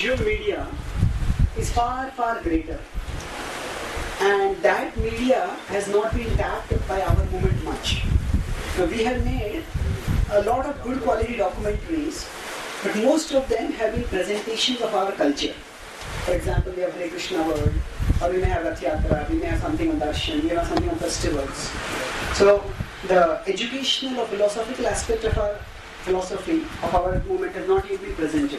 visual media is far, far greater. And that media has not been tapped by our movement much. Now, we have made a lot of good quality documentaries, but most of them have been presentations of our culture. For example, we have Hare Krishna World, or we may have Rath Yatra, we may have something on darshan, we may have something on festivals. So the educational or philosophical aspect of our philosophy, of our movement has not yet been presented.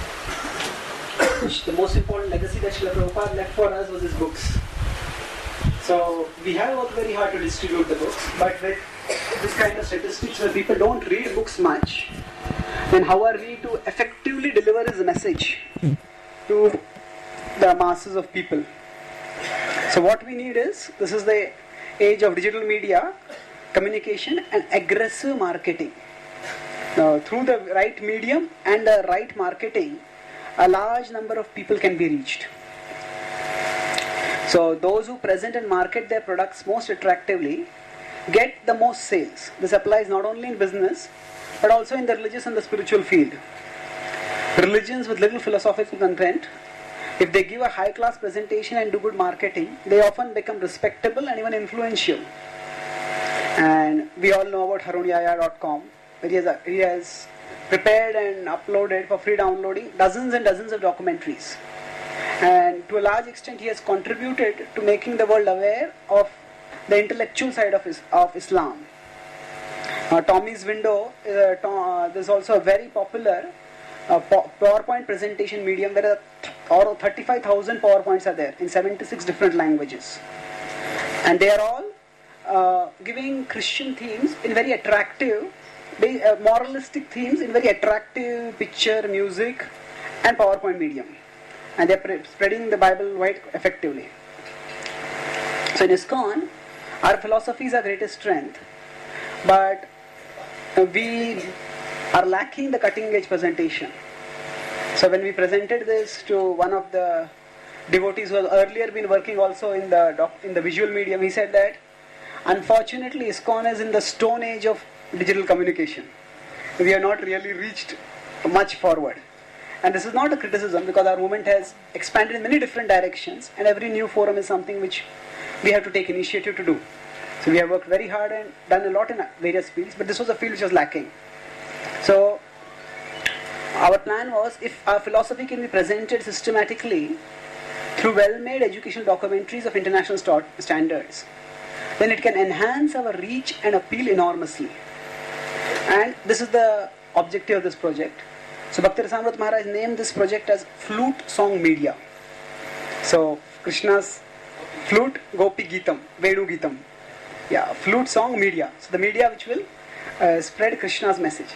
The most important legacy that Srila Prabhupada left for us was his books. So we have worked very hard to distribute the books, but with this kind of statistics where people don't read books much, then how are we to effectively deliver his message to the masses of people? So what we need is, this is the age of digital media, communication and aggressive marketing. Now, through the right medium and the right marketing, a large number of people can be reached. So those who present and market their products most attractively get the most sales. This applies not only in business, but also in the religious and the spiritual field. Religions with little philosophical content, if they give a high-class presentation and do good marketing, they often become respectable and even influential. And we all know about haronyaya.com, where he has prepared and uploaded for free downloading dozens and dozens of documentaries. And to a large extent, he has contributed to making the world aware of the intellectual side of Islam. Tommy's Window is also a very popular PowerPoint presentation medium where 35,000 PowerPoints are there in 76 different languages. And they are all giving Christian themes in very attractive, moralistic themes in very attractive picture, music and PowerPoint medium. And they are spreading the Bible quite effectively. So in ISKCON, our philosophy is our greatest strength, but we are lacking the cutting edge presentation. So when we presented this to one of the devotees who has earlier been working also in the visual medium, he said that unfortunately ISKCON is in the stone age of digital communication. We have not really reached much forward. And this is not a criticism, because our movement has expanded in many different directions, and every new forum is something which we have to take initiative to do. So we have worked very hard and done a lot in various fields, but this was a field which was lacking. So our plan was, if our philosophy can be presented systematically through well-made educational documentaries of international standards, then it can enhance our reach and appeal enormously. And this is the objective of this project. So Bhakti Rasamrita Maharaj named this project as Flute Song Media. So Krishna's flute, Gopi Geetam, Venu Geetam. Yeah, flute song media. So the media which will spread Krishna's message.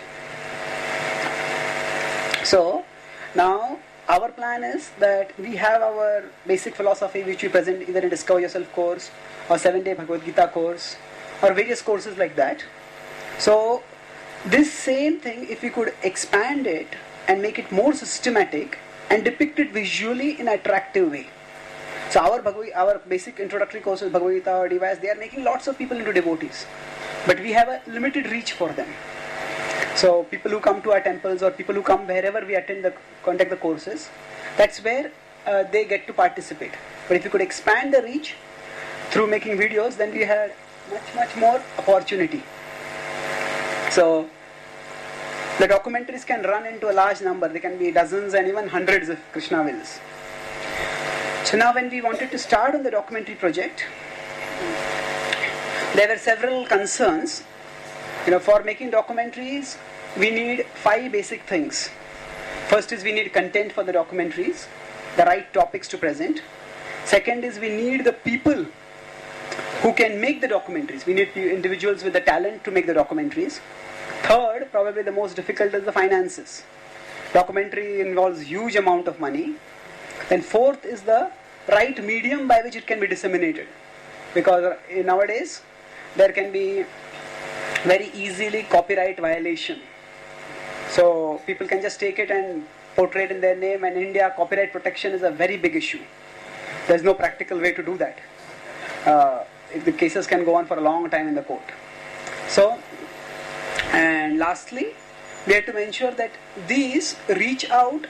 So now our plan is that we have our basic philosophy which we present either in Discover Yourself course or 7-day Bhagavad Gita course or various courses like that. So this same thing, if we could expand it and make it more systematic and depict it visually in an attractive way. So our basic introductory courses, Bhagavad Gita or device, they are making lots of people into devotees. But we have a limited reach for them. So people who come to our temples or people who come wherever we conduct the courses, that's where they get to participate. But if you could expand the reach through making videos, then we had much more opportunity. So the documentaries can run into a large number. They can be dozens and even hundreds if Krishna wills. So now when we wanted to start on the documentary project, there were several concerns. For making documentaries, we need 5 basic things. First is we need content for the documentaries, the right topics to present. Second is we need the people who can make the documentaries. We need individuals with the talent to make the documentaries. Third, probably the most difficult, is the finances. Documentary involves huge amount of money. Then fourth is the right medium by which it can be disseminated. Because nowadays, there can be very easily copyright violation. So people can just take it and portray it in their name, and in India, copyright protection is a very big issue. There's no practical way to do that. The cases can go on for a long time in the court. So, and lastly, we have to ensure that these reach out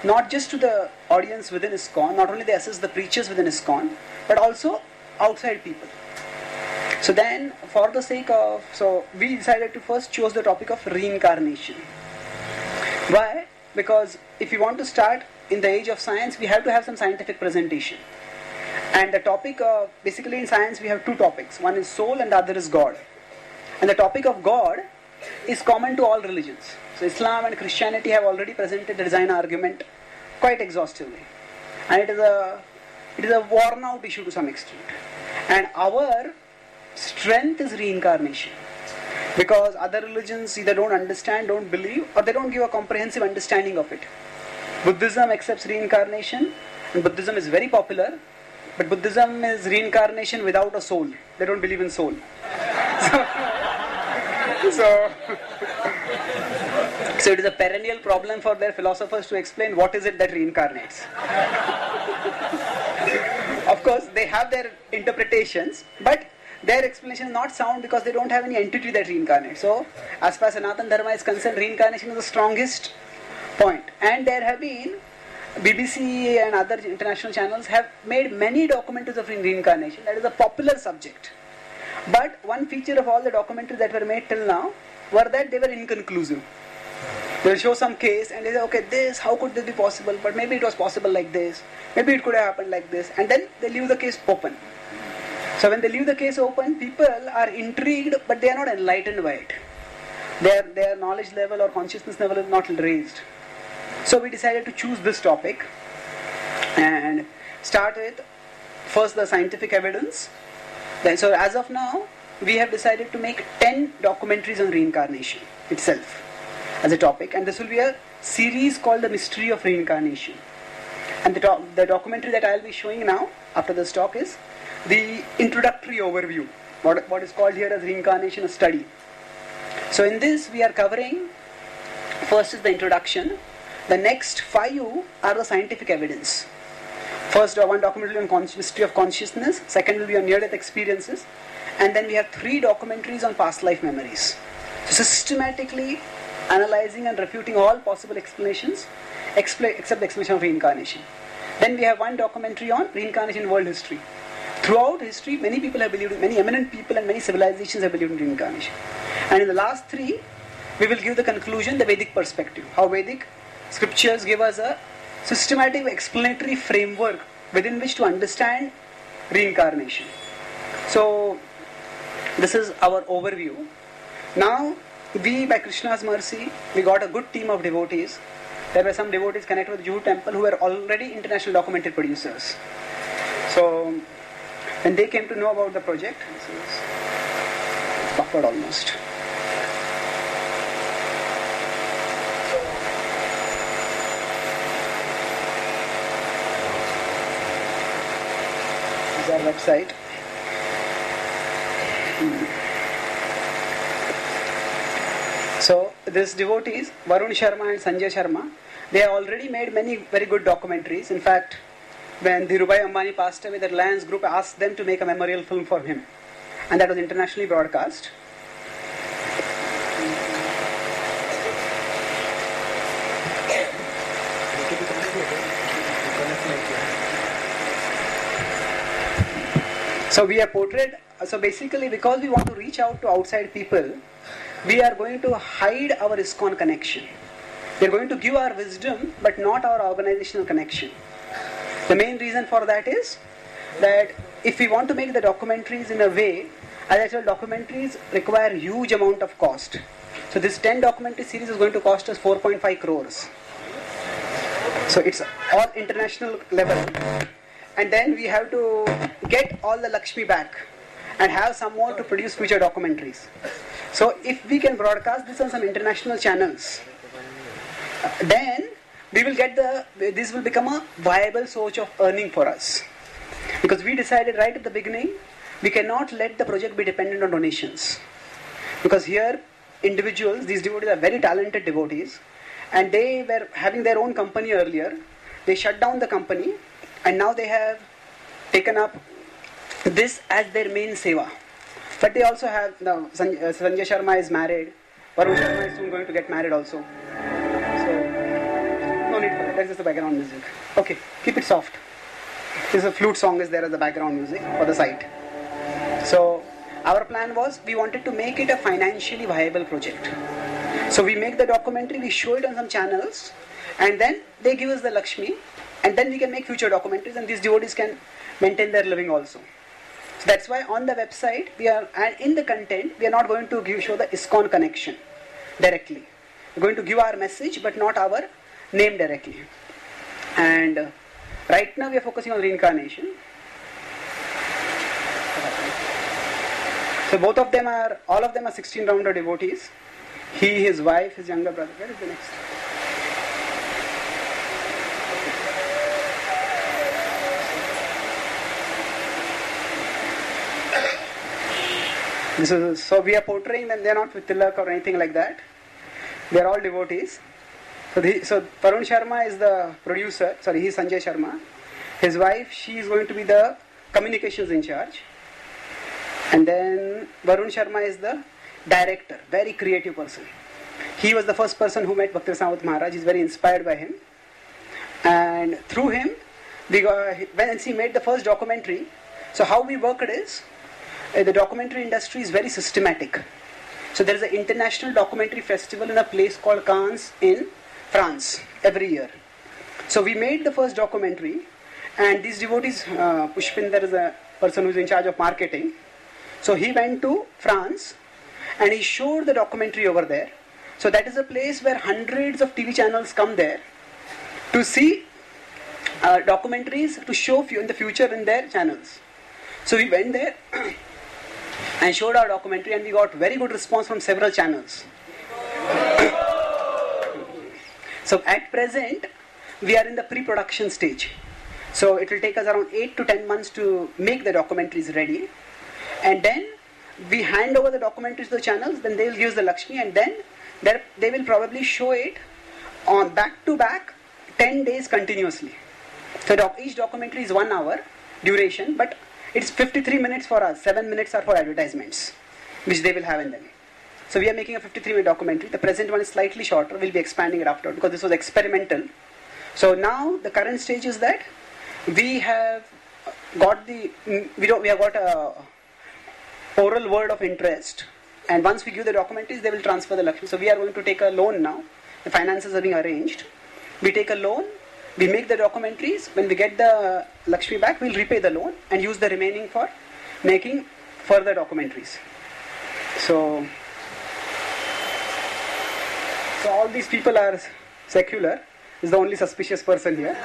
not just to the audience within ISKCON, not only they assess the preachers within ISKCON, but also outside people. So then, for the sake of, so we decided to first choose the topic of reincarnation. Why? Because if you want to start in the age of science, we have to have some scientific presentation. And the topic of, basically in science we have two topics. One is soul and the other is God. And the topic of God is common to all religions. So Islam and Christianity have already presented the design argument quite exhaustively. And it is a worn out issue to some extent. And our strength is reincarnation. Because other religions either don't understand, don't believe, or they don't give a comprehensive understanding of it. Buddhism accepts reincarnation, and Buddhism is very popular, but Buddhism is reincarnation without a soul. They don't believe in soul. So it is a perennial problem for their philosophers to explain what is it that reincarnates. Of course, they have their interpretations, but their explanation is not sound because they don't have any entity that reincarnates. So, as far as Sanatana Dharma is concerned, reincarnation is the strongest point. And there have been, BBC and other international channels have made many documentaries of reincarnation. That is a popular subject. But one feature of all the documentaries that were made till now were that they were inconclusive. They will show some case and they say, okay, this, how could this be possible? But maybe it was possible like this. Maybe it could have happened like this. And then they leave the case open. So when they leave the case open, people are intrigued, but they are not enlightened by it. Their knowledge level or consciousness level is not raised. So we decided to choose this topic and start with first the scientific evidence. Then, so as of now, we have decided to make 10 documentaries on reincarnation itself as a topic, and this will be a series called The Mystery of Reincarnation. And the documentary that I will be showing now after this talk is the introductory overview, what is called here as Reincarnation, a study. So in this we are covering, first is the introduction, the next 5 are the scientific evidence. First one documentary on mystery of consciousness, second will be on near-death experiences, and then we have 3 documentaries on past life memories. So systematically analyzing and refuting all possible explanations except the explanation of reincarnation. Then we have 1 documentary on reincarnation in world history. Throughout history, many people have believed, many eminent people and many civilizations have believed in reincarnation. And in the last 3, we will give the conclusion, the Vedic perspective. How Vedic scriptures give us a systematic explanatory framework within which to understand reincarnation. So, this is our overview. Now, we, by Krishna's mercy, we got a good team of devotees. There were some devotees connected with the Juhu temple who were already international documentary producers. So, when they came to know about the project, this is backward almost. This is our website. So, these devotees, Varun Sharma and Sanjay Sharma, they have already made many very good documentaries. In fact, when Dhirubhai Ambani passed away, the Reliance Group asked them to make a memorial film for him. And that was internationally broadcast. So we have portrayed, so basically because we want to reach out to outside people, we are going to hide our ISKCON connection. We are going to give our wisdom, but not our organizational connection. The main reason for that is that if we want to make the documentaries in a way, as I told, documentaries require huge amount of cost. So this 10 documentary series is going to cost us 4.5 crores. So it's all international level. And then we have to get all the Lakshmi back and have some more to produce future documentaries. So if we can broadcast this on some international channels, then we will get this will become a viable source of earning for us. Because we decided right at the beginning, we cannot let the project be dependent on donations. Because here, individuals, these devotees are very talented devotees, and they were having their own company earlier. They shut down the company, and now they have taken up this as their main seva. But they also have, Sanjay Sharma is married, Varun Sharma is soon going to get married also. So, no need for that. Where is the background music? Okay, keep it soft. This is a flute song is there as the background music for the site. So our plan was we wanted to make it a financially viable project. So we make the documentary, we show it on some channels, and then they give us the Lakshmi, and then we can make future documentaries, and these devotees can maintain their living also. So that's why on the website and in the content we are not going to show the ISKCON connection directly. We're going to give our message but not our name directly. And right now we are focusing on reincarnation. So all of them are 16 rounder devotees. He, his wife, his younger brother. Where is the next? So we are portraying them, they are not with tilak or anything like that. They are all devotees. So Varun Sharma is the producer, he is Sanjay Sharma. His wife, she is going to be the communications in charge. And then Varun Sharma is the director, very creative person. He was the first person who met Bhakti Maharaj. He is very inspired by him. And through him, when he made the first documentary, so how we worked is, the documentary industry is very systematic. So there is an international documentary festival in a place called Cannes in France every year. So we made the first documentary, and these devotees, Pushpinder is a person who is in charge of marketing. So he went to France and he showed the documentary over there. So that is a place where hundreds of TV channels come there to see documentaries to show in the future in their channels. So we went there and showed our documentary, and we got very good response from several channels. So at present, we are in the pre-production stage. So it will take us around 8 to 10 months to make the documentaries ready. And then we hand over the documentaries to the channels, then they will give us the Lakshmi, and then they will probably show it on back to back 10 days continuously. So each documentary is 1 hour duration, but it's 53 minutes for us, 7 minutes are for advertisements, which they will have in them. So we are making a 53-minute documentary. The present one is slightly shorter. We'll be expanding it after, because this was experimental. So now the current stage is that we have got a oral word of interest, and once we give the documentaries, they will transfer the Lakshmi. So we are going to take a loan now. The finances are being arranged. We take a loan. We make the documentaries. When we get the Lakshmi back, we'll repay the loan and use the remaining for making further documentaries. So all these people are secular. Is the only suspicious person here.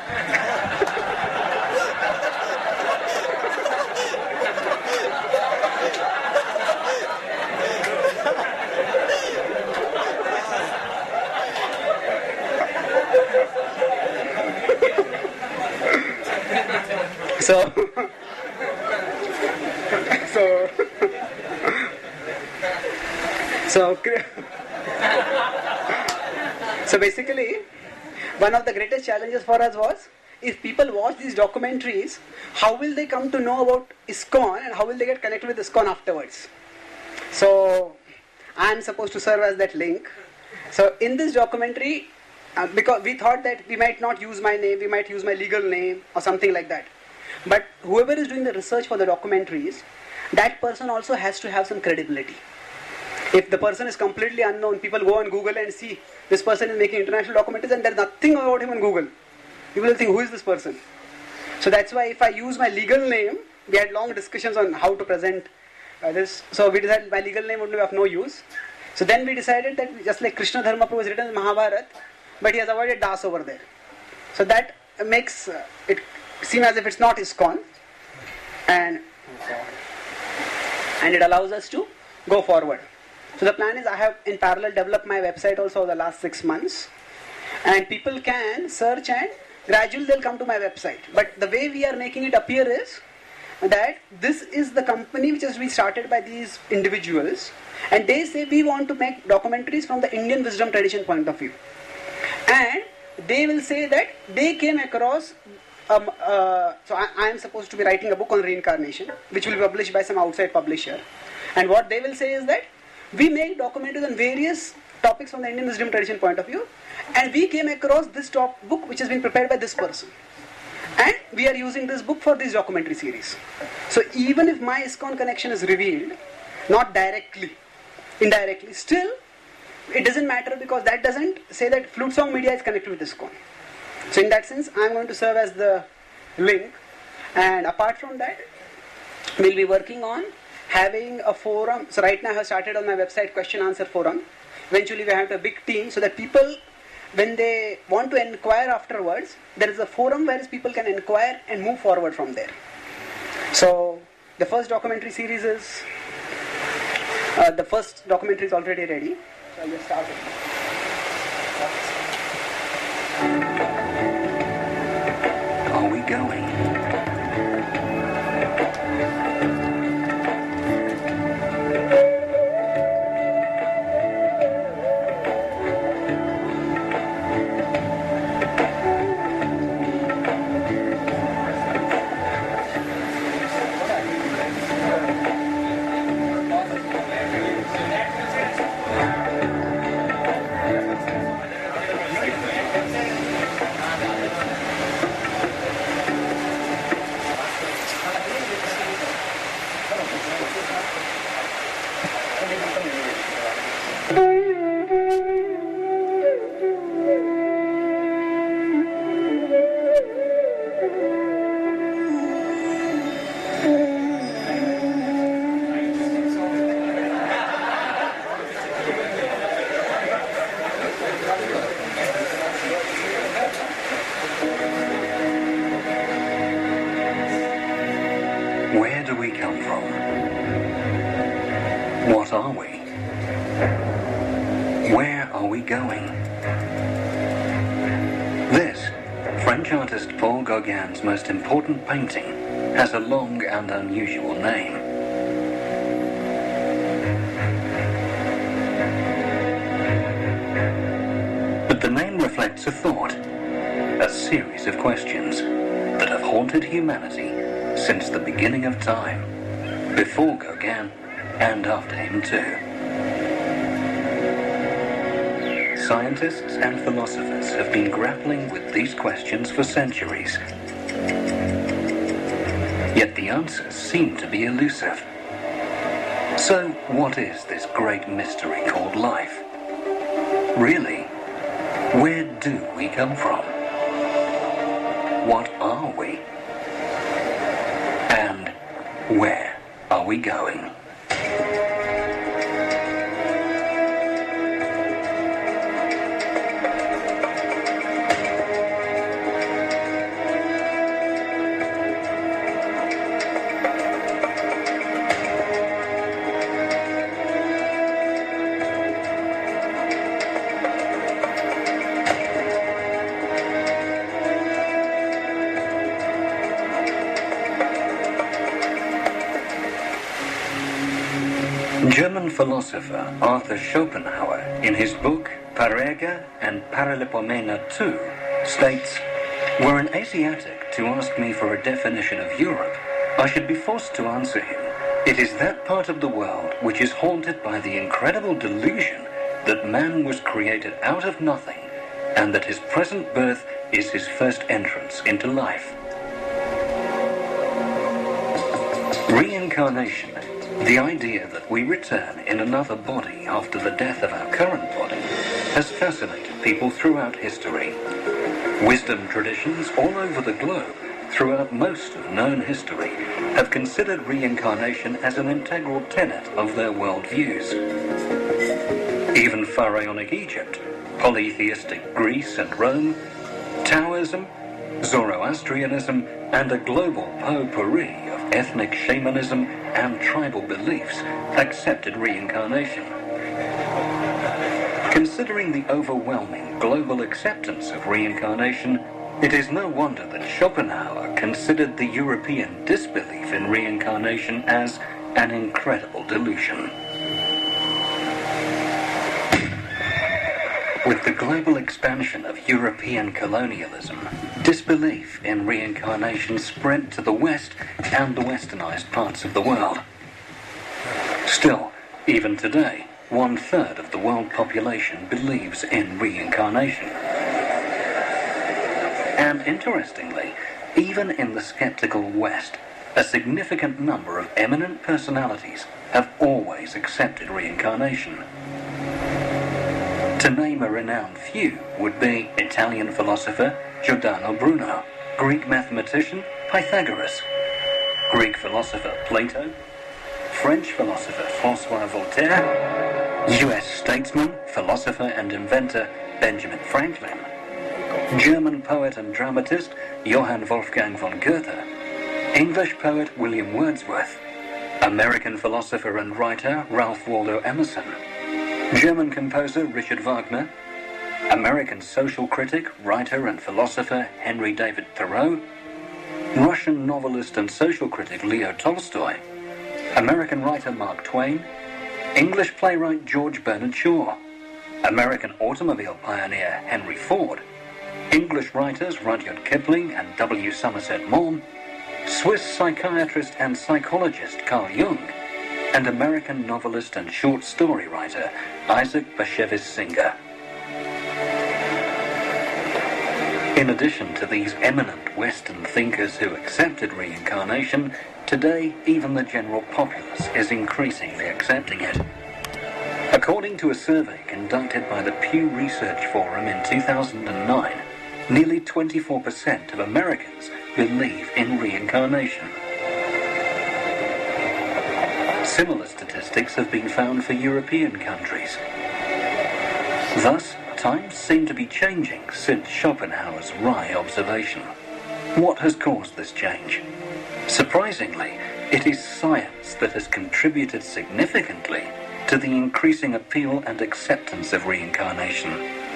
So basically, one of the greatest challenges for us was, if people watch these documentaries, how will they come to know about ISKCON and how will they get connected with ISKCON afterwards? So I am supposed to serve as that link. So in this documentary, because we thought that we might not use my name, we might use my legal name or something like that. But whoever is doing the research for the documentaries, that person also has to have some credibility. If the person is completely unknown, people go on Google and see this person is making international documentaries and there's nothing about him on Google. People will think, who is this person? So that's why if I use my legal name, we had long discussions on how to present this. So we decided my legal name would be of no use. So then we decided that just like Krishna Dharma Prabhu was written in Mahabharata, but he has avoided Das over there. So that makes it seem as if it's not ISKCON, and it allows us to go forward. So the plan is, I have in parallel developed my website also over the last 6 months, and people can search and gradually they'll come to my website. But the way we are making it appear is that this is the company which has been started by these individuals, and they say we want to make documentaries from the Indian wisdom tradition point of view. And they will say that they came across, so I am supposed to be writing a book on reincarnation, which will be published by some outside publisher. And what they will say is that we make documentaries on various topics from the Indian wisdom tradition point of view, and we came across this book which has been prepared by this person. And we are using this book for this documentary series. So even if my ISKCON connection is revealed, not directly, indirectly, still it doesn't matter, because that doesn't say that Flute Song Media is connected with ISKCON. So in that sense, I am going to serve as the link. And apart from that, we'll be working on having a forum. So right now I have started on my website question answer forum. Eventually we have a big team so that people, when they want to inquire afterwards, there is a forum where people can inquire and move forward from there. So the first documentary series is, the first documentary is already ready. So I'll just start it. Are we going? Where do we come from? What are we? Where are we going? This, French artist Paul Gauguin's most important painting, has a long and unusual name. But the name reflects a thought, a series of questions that have haunted humanity since the beginning of time, before Gauguin and after him too. Scientists and philosophers have been grappling with these questions for centuries. Yet the answers seem to be elusive. So what is this great mystery called life? Really, where do we come from? What are we? And where are we going? German philosopher Arthur Schopenhauer, in his book Parerga and Paralipomena II, states, "Were an Asiatic to ask me for a definition of Europe, I should be forced to answer him, it is that part of the world which is haunted by the incredible delusion that man was created out of nothing, and that his present birth is his first entrance into life." Reincarnation, the idea that we return in another body after the death of our current body, has fascinated people throughout history. Wisdom traditions all over the globe, throughout most of known history, have considered reincarnation as an integral tenet of their worldviews. Even pharaonic Egypt, polytheistic Greece and Rome, Taoism, Zoroastrianism, and a global potpourri of ethnic shamanism and tribal beliefs accepted reincarnation. Considering the overwhelming global acceptance of reincarnation, it is no wonder that Schopenhauer considered the European disbelief in reincarnation as an incredible delusion. With the global expansion of European colonialism, disbelief in reincarnation spread to the West and the westernized parts of the world. Still, even today, 1/3 of the world population believes in reincarnation. And interestingly, even in the skeptical West, a significant number of eminent personalities have always accepted reincarnation. To name a renowned few would be Italian philosopher Giordano Bruno, Greek mathematician Pythagoras, Greek philosopher Plato, French philosopher François Voltaire, US statesman, philosopher and inventor Benjamin Franklin, German poet and dramatist Johann Wolfgang von Goethe, English poet William Wordsworth, American philosopher and writer Ralph Waldo Emerson, German composer Richard Wagner, American social critic, writer and philosopher Henry David Thoreau, Russian novelist and social critic Leo Tolstoy, American writer Mark Twain, English playwright George Bernard Shaw, American automobile pioneer Henry Ford, English writers Rudyard Kipling and W. Somerset Maugham, Swiss psychiatrist and psychologist Carl Jung, and American novelist and short story writer Isaac Bashevis Singer. In addition to these eminent Western thinkers who accepted reincarnation, today even the general populace is increasingly accepting it. According to a survey conducted by the Pew Research Forum in 2009, nearly 24% of Americans believe in reincarnation. Similar statistics have been found for European countries. Thus, times seem to be changing since Schopenhauer's wry observation. What has caused this change? Surprisingly, it is science that has contributed significantly to the increasing appeal and acceptance of reincarnation.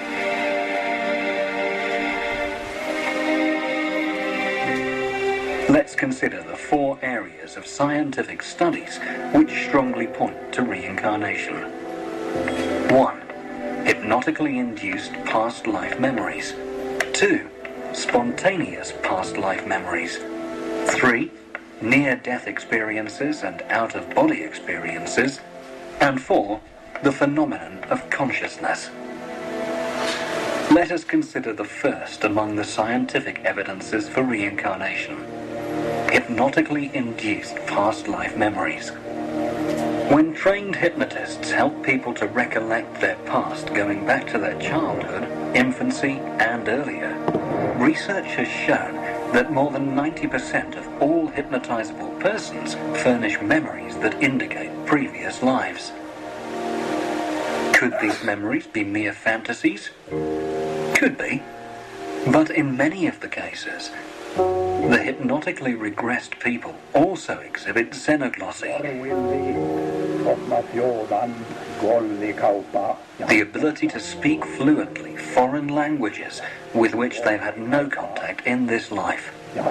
Let's consider the 4 areas of scientific studies which strongly point to reincarnation. 1. Hypnotically induced past life memories. 2. Spontaneous past life memories. 3. Near-death experiences and out-of-body experiences. And 4. The phenomenon of consciousness. Let us consider the first among the scientific evidences for reincarnation. Hypnotically induced past life memories. When trained hypnotists help people to recollect their past going back to their childhood, infancy and earlier, research has shown that more than 90% of all hypnotizable persons furnish memories that indicate previous lives. Could these memories be mere fantasies? Could be. But in many of the cases, the hypnotically regressed people also exhibit xenoglossy, the ability to speak fluently foreign languages with which they've had no contact in this life.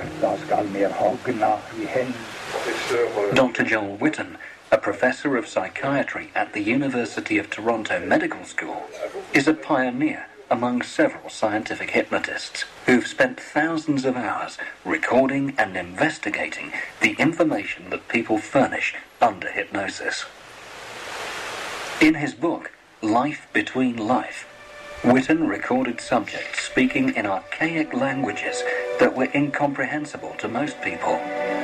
Dr. Joel Witten, a professor of psychiatry at the University of Toronto Medical School, is a pioneer among several scientific hypnotists who've spent thousands of hours recording and investigating the information that people furnish under hypnosis. In his book, Life Between Life, Witten recorded subjects speaking in archaic languages that were incomprehensible to most people.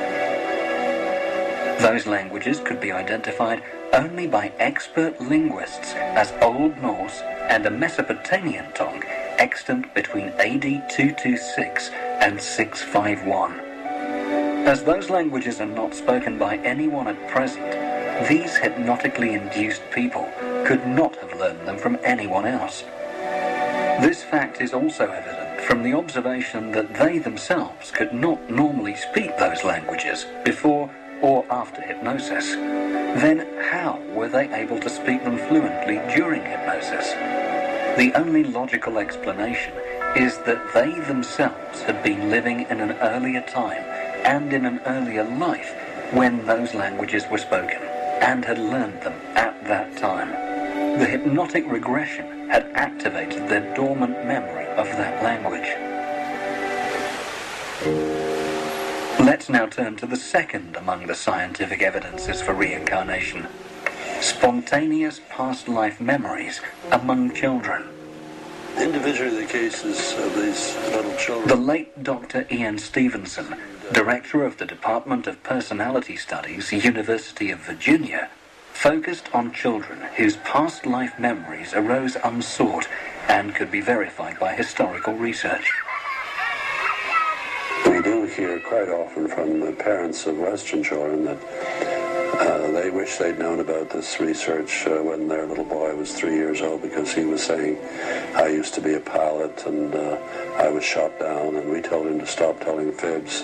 Those languages could be identified only by expert linguists as Old Norse and a Mesopotamian tongue extant between AD 226 and 651. As those languages are not spoken by anyone at present, these hypnotically induced people could not have learned them from anyone else. This fact is also evident from the observation that they themselves could not normally speak those languages before or after hypnosis. Then how were they able to speak them fluently during hypnosis? The only logical explanation is that they themselves had been living in an earlier time and in an earlier life when those languages were spoken, and had learned them at that time. The hypnotic regression had activated their dormant memory of that language. Let's now turn to the second among the scientific evidences for reincarnation. Spontaneous past life memories among children. Individually, the cases of these little children. The late Dr. Ian Stevenson, director of the Department of Personality Studies, University of Virginia, focused on children whose past life memories arose unsought and could be verified by historical research. We do hear quite often from the parents of Western children that they wish they'd known about this research when their little boy was 3 years old, because he was saying, I used to be a pilot and I was shot down, and we told him to stop telling fibs.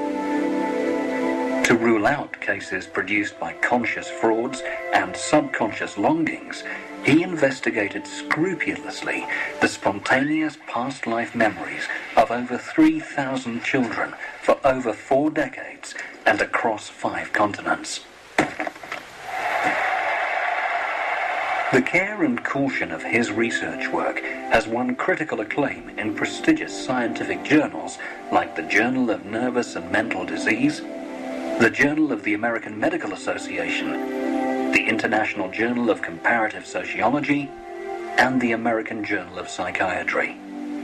To rule out cases produced by conscious frauds and subconscious longings, he investigated scrupulously the spontaneous past life memories of over 3,000 children for over 4 decades and across 5 continents. The care and caution of his research work has won critical acclaim in prestigious scientific journals like the Journal of Nervous and Mental Disease, the Journal of the American Medical Association, the International Journal of Comparative Sociology, and the American Journal of Psychiatry.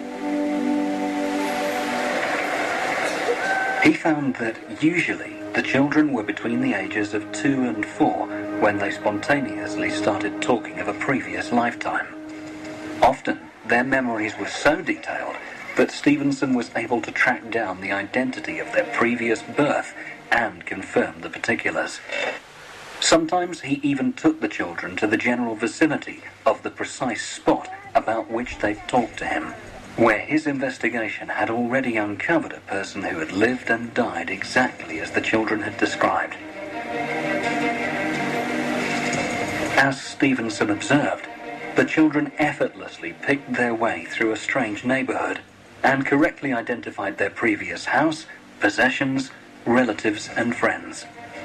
He found that usually the children were between the ages of 2 and 4 when they spontaneously started talking of a previous lifetime. Often, their memories were so detailed that Stevenson was able to track down the identity of their previous birth and confirm the particulars. Sometimes he even took the children to the general vicinity of the precise spot about which they'd talked to him, where his investigation had already uncovered a person who had lived and died exactly as the children had described. As Stevenson observed, the children effortlessly picked their way through a strange neighborhood and correctly identified their previous house, possessions, relatives, and friends.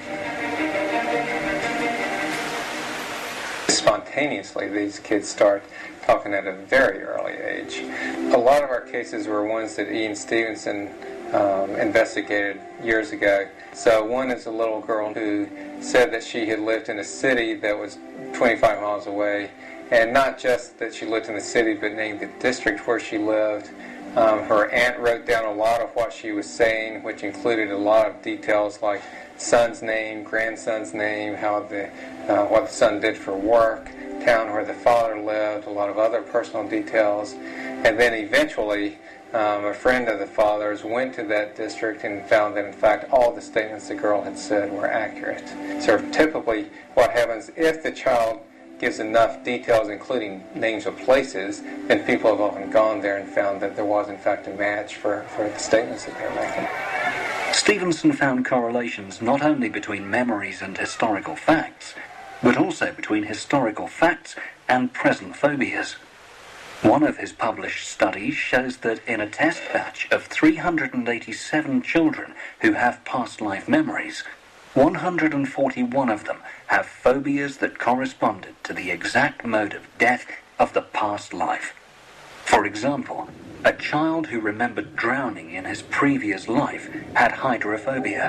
Spontaneously, these kids start talking at a very early age. A lot of our cases were ones that Ian Stevenson investigated years ago. So one is a little girl who said that she had lived in a city that was 25 miles away, and not just that she lived in the city, but named the district where she lived. Her aunt wrote down a lot of what she was saying, which included a lot of details like son's name, grandson's name, what the son did for work, town where the father lived, a lot of other personal details. And then eventually, a friend of the father's went to that district and found that, in fact, all the statements the girl had said were accurate. So typically what happens if the child gives enough details, including names of places, then people have often gone there and found that there was, in fact, a match for the statements that they were making. Stevenson found correlations not only between memories and historical facts, but also between historical facts and present phobias. One of his published studies shows that in a test batch of 387 children who have past life memories, 141 of them have phobias that corresponded to the exact mode of death of the past life. For example, a child who remembered drowning in his previous life had hydrophobia.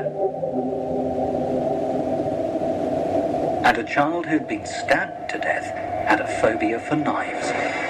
And a child who'd been stabbed to death had a phobia for knives.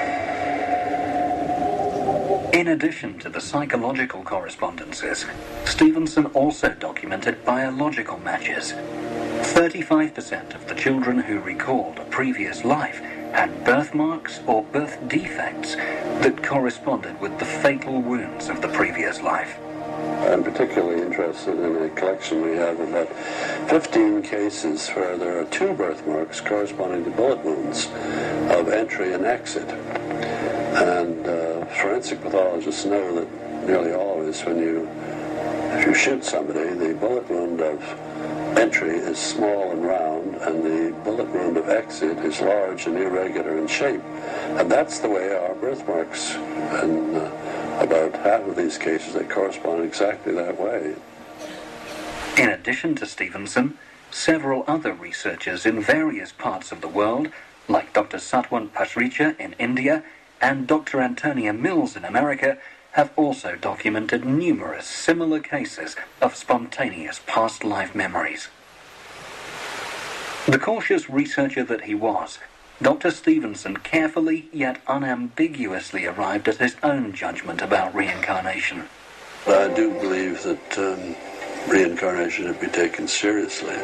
In addition to the psychological correspondences, Stevenson also documented biological matches. 35% of the children who recalled a previous life had birthmarks or birth defects that corresponded with the fatal wounds of the previous life. I'm particularly interested in a collection we have of about 15 cases where there are 2 birthmarks corresponding to bullet wounds of entry and exit. And forensic pathologists know that nearly always if you shoot somebody, the bullet wound of entry is small and round, and the bullet wound of exit is large and irregular in shape. And that's the way our birthmarks, and about half of these cases, they correspond exactly that way. In addition to Stevenson, several other researchers in various parts of the world, like Dr. Satwant Pasricha in India and Dr. Antonia Mills in America, have also documented numerous similar cases of spontaneous past life memories. The cautious researcher that he was, Dr. Stevenson carefully yet unambiguously arrived at his own judgment about reincarnation. I do believe that reincarnation should be taken seriously.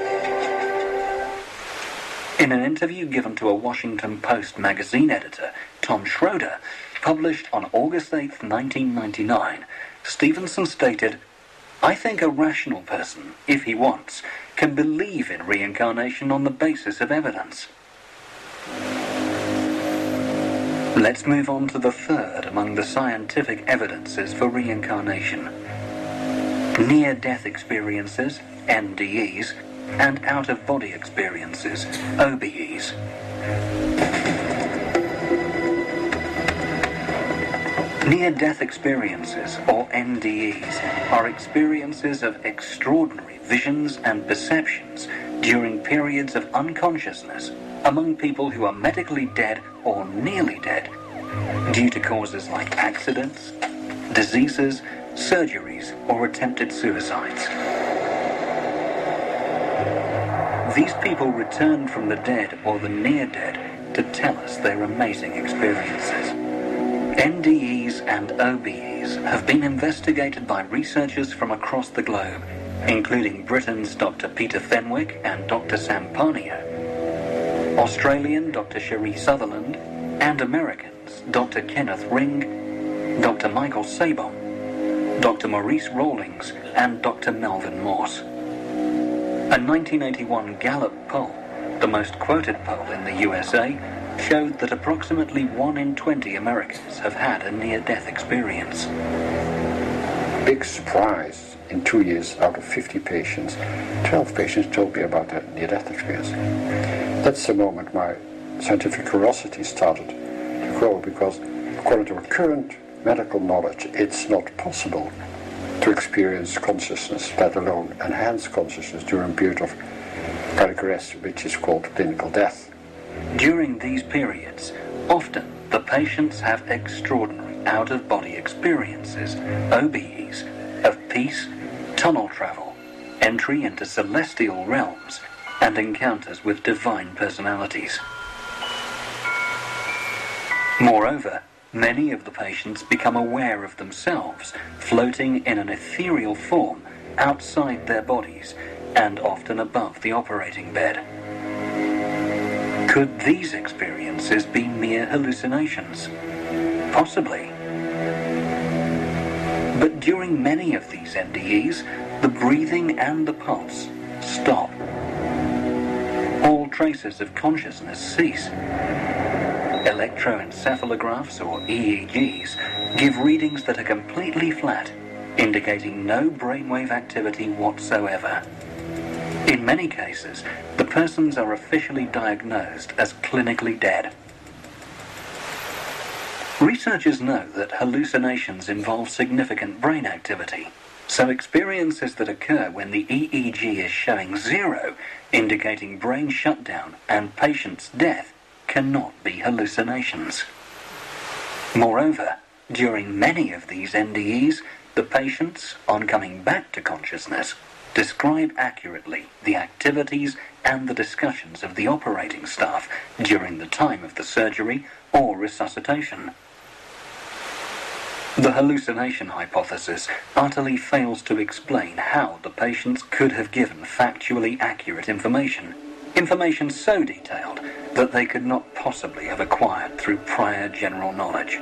In an interview given to a Washington Post magazine editor, Tom Schroeder, published on August 8, 1999, Stevenson stated, "I think a rational person, if he wants, can believe in reincarnation on the basis of evidence." Let's move on to the third among the scientific evidences for reincarnation. Near-death experiences, NDEs, and out-of-body experiences, OBEs. Near-death experiences, or NDEs, are experiences of extraordinary visions and perceptions during periods of unconsciousness among people who are medically dead or nearly dead due to causes like accidents, diseases, surgeries, or attempted suicides. These people returned from the dead or the near-dead to tell us their amazing experiences. NDEs and OBEs have been investigated by researchers from across the globe, including Britain's Dr. Peter Fenwick and Dr. Sam Parnio, Australian Dr. Cherie Sutherland, and Americans Dr. Kenneth Ring, Dr. Michael Sabom, Dr. Maurice Rawlings, and Dr. Melvin Morse. A 1981 Gallup poll, the most quoted poll in the USA, showed that approximately 1 in 20 Americans have had a near-death experience. Big surprise, in 2 years out of 50 patients, 12 patients told me about their near-death experience. That's the moment my scientific curiosity started to grow, because according to our current medical knowledge, it's not possible to experience consciousness, let alone enhance consciousness during a period of cardiac arrest, which is called clinical death. During these periods, often the patients have extraordinary out-of-body experiences, OBEs, of peace, tunnel travel, entry into celestial realms, and encounters with divine personalities. Moreover, many of the patients become aware of themselves floating in an ethereal form outside their bodies and often above the operating bed. Could these experiences be mere hallucinations? Possibly. But during many of these NDEs, the breathing and the pulse stop. All traces of consciousness cease. Electroencephalographs, or EEGs, give readings that are completely flat, indicating no brainwave activity whatsoever. In many cases, the persons are officially diagnosed as clinically dead. Researchers know that hallucinations involve significant brain activity, so experiences that occur when the EEG is showing 0, indicating brain shutdown and patient's death, cannot be hallucinations. Moreover, during many of these NDEs, the patients, on coming back to consciousness, describe accurately the activities and the discussions of the operating staff during the time of the surgery or resuscitation. The hallucination hypothesis utterly fails to explain how the patients could have given factually accurate information so detailed that they could not possibly have acquired through prior general knowledge.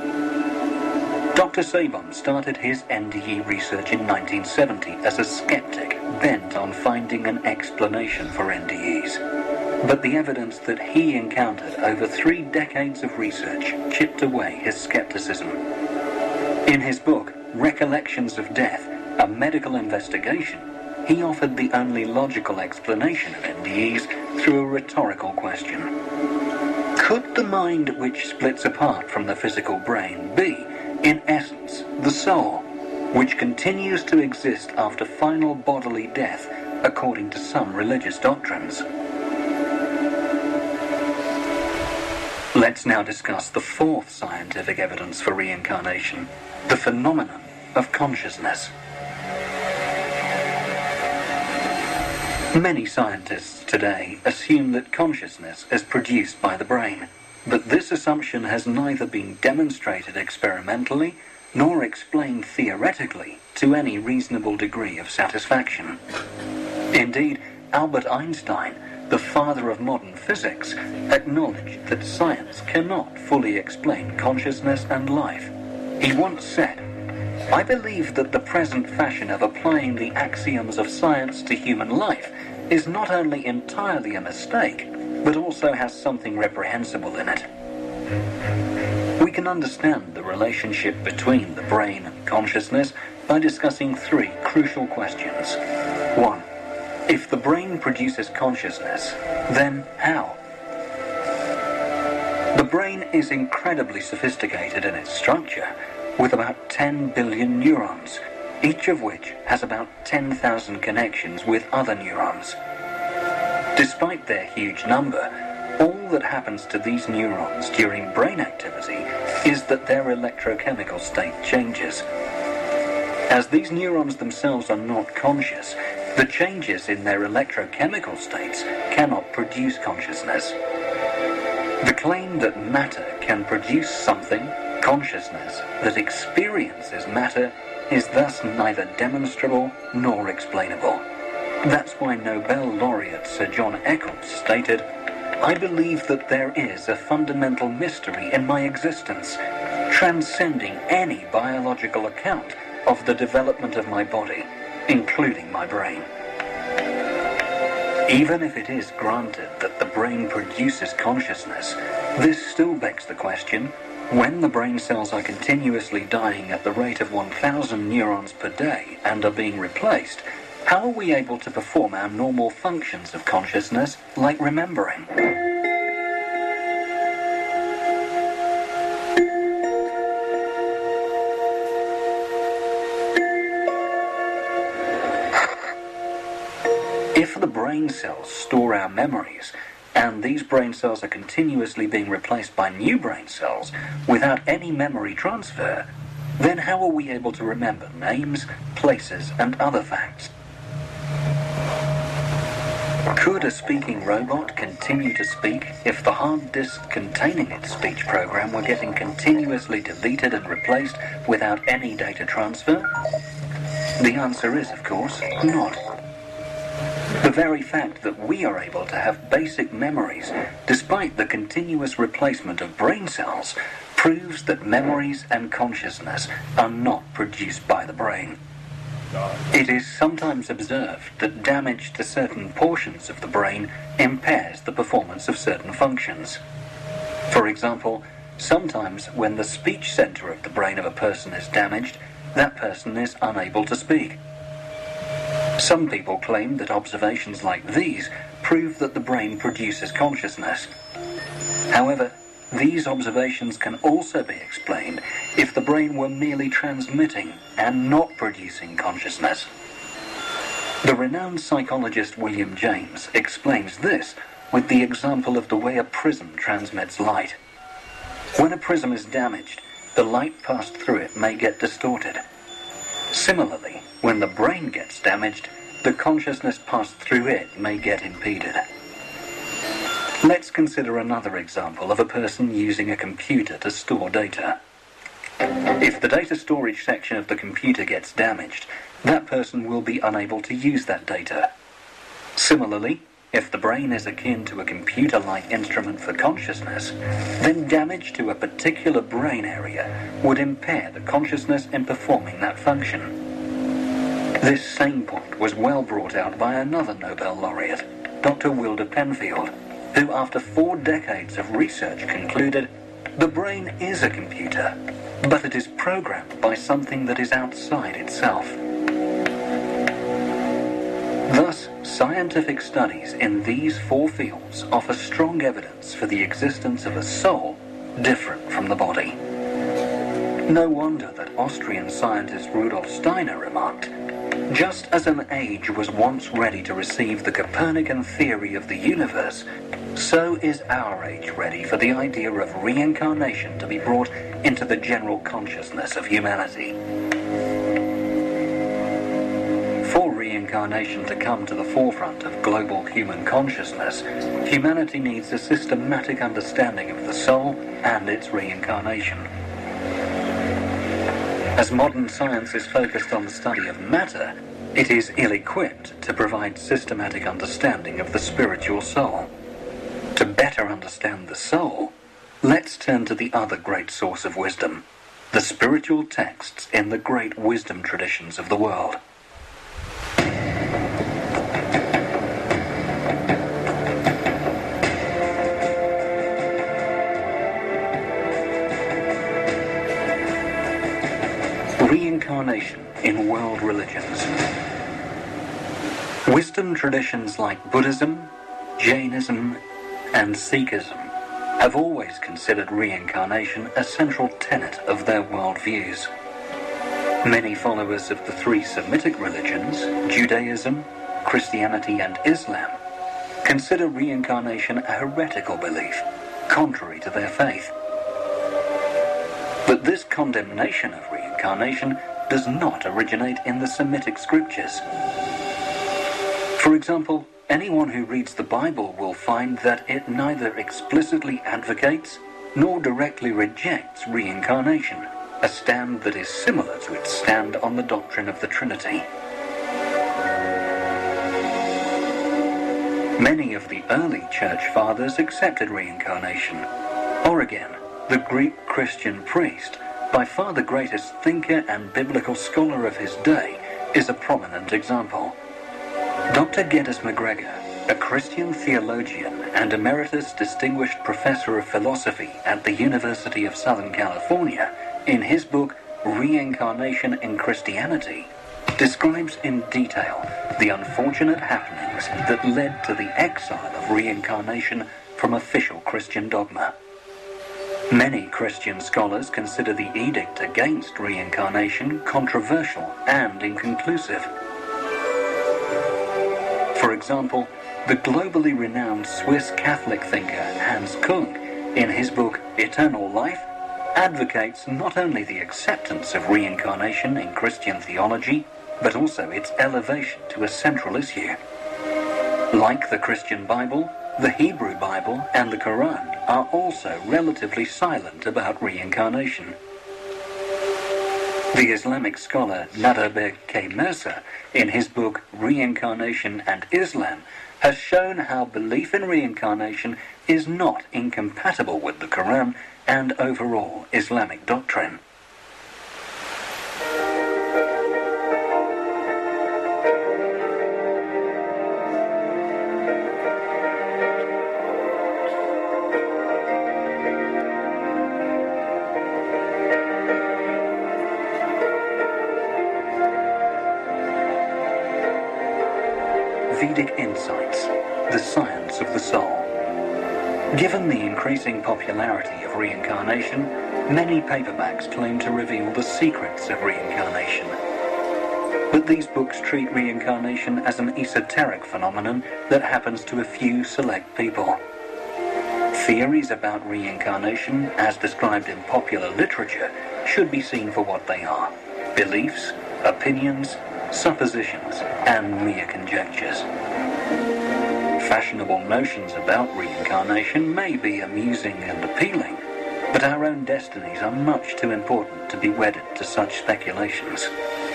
Dr. Sabom started his NDE research in 1970 as a skeptic bent on finding an explanation for NDEs. But the evidence that he encountered over 3 decades of research chipped away his skepticism. In his book, Recollections of Death, A Medical Investigation, he offered the only logical explanation of NDEs through a rhetorical question. Could the mind which splits apart from the physical brain be, in essence, the soul, which continues to exist after final bodily death, according to some religious doctrines? Let's now discuss the fourth scientific evidence for reincarnation, the phenomenon of consciousness. Many scientists today assume that consciousness is produced by the brain, but this assumption has neither been demonstrated experimentally nor explained theoretically to any reasonable degree of satisfaction. Indeed, Albert Einstein, the father of modern physics, acknowledged that science cannot fully explain consciousness and life. He once said, "I believe that the present fashion of applying the axioms of science to human life is not only entirely a mistake, but also has something reprehensible in it." We can understand the relationship between the brain and consciousness by discussing three crucial questions. 1. If the brain produces consciousness, then how? The brain is incredibly sophisticated in its structure, with about 10 billion neurons, each of which has about 10,000 connections with other neurons. Despite their huge number, all that happens to these neurons during brain activity is that their electrochemical state changes. As these neurons themselves are not conscious, the changes in their electrochemical states cannot produce consciousness. The claim that matter can produce something, consciousness, that experiences matter, is thus neither demonstrable nor explainable. That's why Nobel laureate Sir John Eccles stated, "I believe that there is a fundamental mystery in my existence, transcending any biological account of the development of my body, including my brain." Even if it is granted that the brain produces consciousness, this still begs the question, when the brain cells are continuously dying at the rate of 1,000 neurons per day and are being replaced, how are we able to perform our normal functions of consciousness, like remembering? If the brain cells store our memories, and these brain cells are continuously being replaced by new brain cells without any memory transfer, then how are we able to remember names, places, and other facts? Could a speaking robot continue to speak if the hard disk containing its speech program were getting continuously deleted and replaced without any data transfer? The answer is, of course, not. The very fact that we are able to have basic memories, despite the continuous replacement of brain cells, proves that memories and consciousness are not produced by the brain. It is sometimes observed that damage to certain portions of the brain impairs the performance of certain functions. For example, sometimes when the speech center of the brain of a person is damaged, that person is unable to speak. Some people claim that observations like these prove that the brain produces consciousness. However, these observations can also be explained if the brain were merely transmitting and not producing consciousness. The renowned psychologist William James explains this with the example of the way a prism transmits light. When a prism is damaged, the light passed through it may get distorted. Similarly, when the brain gets damaged, the consciousness passed through it may get impeded. Let's consider another example of a person using a computer to store data. If the data storage section of the computer gets damaged, that person will be unable to use that data. Similarly, if the brain is akin to a computer-like instrument for consciousness, then damage to a particular brain area would impair the consciousness in performing that function. This same point was well brought out by another Nobel laureate, Dr. Wilder Penfield, who after 4 decades of research concluded, the brain is a computer, but it is programmed by something that is outside itself. Thus, scientific studies in these 4 fields offer strong evidence for the existence of a soul different from the body. No wonder that Austrian scientist Rudolf Steiner remarked, "Just as an age was once ready to receive the Copernican theory of the universe, so is our age ready for the idea of reincarnation to be brought into the general consciousness of humanity." For reincarnation to come to the forefront of global human consciousness, humanity needs a systematic understanding of the soul and its reincarnation. As modern science is focused on the study of matter, it is ill-equipped to provide systematic understanding of the spiritual soul. To better understand the soul, let's turn to the other great source of wisdom, the spiritual texts in the great wisdom traditions of the world. Reincarnation in world religions. Wisdom traditions like Buddhism, Jainism, and Sikhism have always considered reincarnation a central tenet of their worldviews. Many followers of the three Semitic religions, Judaism, Christianity, and Islam, consider reincarnation a heretical belief, contrary to their faith. But this condemnation of reincarnation does not originate in the Semitic scriptures. For example, anyone who reads the Bible will find that it neither explicitly advocates nor directly rejects reincarnation, a stand that is similar to its stand on the doctrine of the Trinity. Many of the early church fathers accepted reincarnation. Origen, the Greek Christian priest, by far the greatest thinker and biblical scholar of his day, is a prominent example. Dr. Geddes McGregor, a Christian theologian and emeritus distinguished professor of philosophy at the University of Southern California, in his book Reincarnation in Christianity, describes in detail the unfortunate happenings that led to the exile of reincarnation from official Christian dogma. Many Christian scholars consider the edict against reincarnation controversial and inconclusive. For example, the globally renowned Swiss Catholic thinker Hans Kung, in his book Eternal Life, advocates not only the acceptance of reincarnation in Christian theology, but also its elevation to a central issue. Like the Christian Bible, the Hebrew Bible and the Quran are also relatively silent about reincarnation. The Islamic scholar Nader K. Mercer, in his book Reincarnation and Islam, has shown how belief in reincarnation is not incompatible with the Quran and overall Islamic doctrine. Vedic Insights, the Science of the Soul. Given the increasing popularity of reincarnation, many paperbacks claim to reveal the secrets of reincarnation. But these books treat reincarnation as an esoteric phenomenon that happens to a few select people. Theories about reincarnation, as described in popular literature, should be seen for what they are: beliefs, opinions, suppositions, and mere conjectures. Fashionable notions about reincarnation may be amusing and appealing, but our own destinies are much too important to be wedded to such speculations.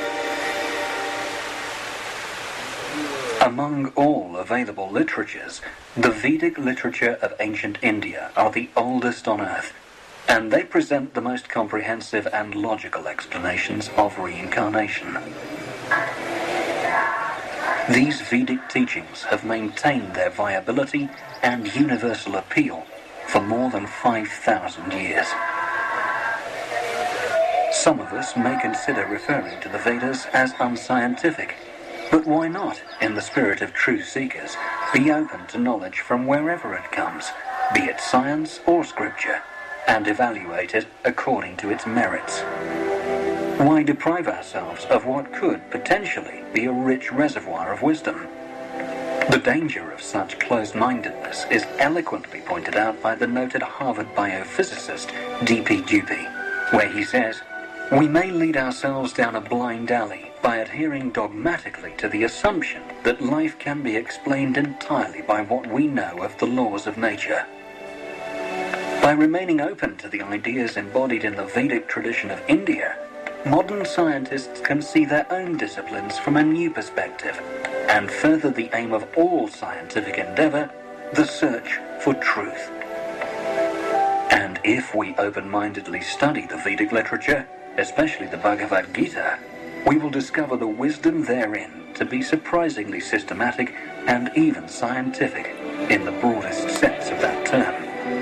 Among all available literatures, the Vedic literature of ancient India are the oldest on earth, and they present the most comprehensive and logical explanations of reincarnation. These Vedic teachings have maintained their viability and universal appeal for more than 5,000 years. Some of us may consider referring to the Vedas as unscientific, but why not, in the spirit of true seekers, be open to knowledge from wherever it comes, be it science or scripture, and evaluate it according to its merits? Why deprive ourselves of what could potentially be a rich reservoir of wisdom? The danger of such closed-mindedness is eloquently pointed out by the noted Harvard biophysicist D.P. Dupy, where he says, we may lead ourselves down a blind alley by adhering dogmatically to the assumption that life can be explained entirely by what we know of the laws of nature. By remaining open to the ideas embodied in the Vedic tradition of India, modern scientists can see their own disciplines from a new perspective and further the aim of all scientific endeavor, the search for truth. And if we open-mindedly study the Vedic literature, especially the Bhagavad Gita, we will discover the wisdom therein to be surprisingly systematic and even scientific in the broadest sense of that term.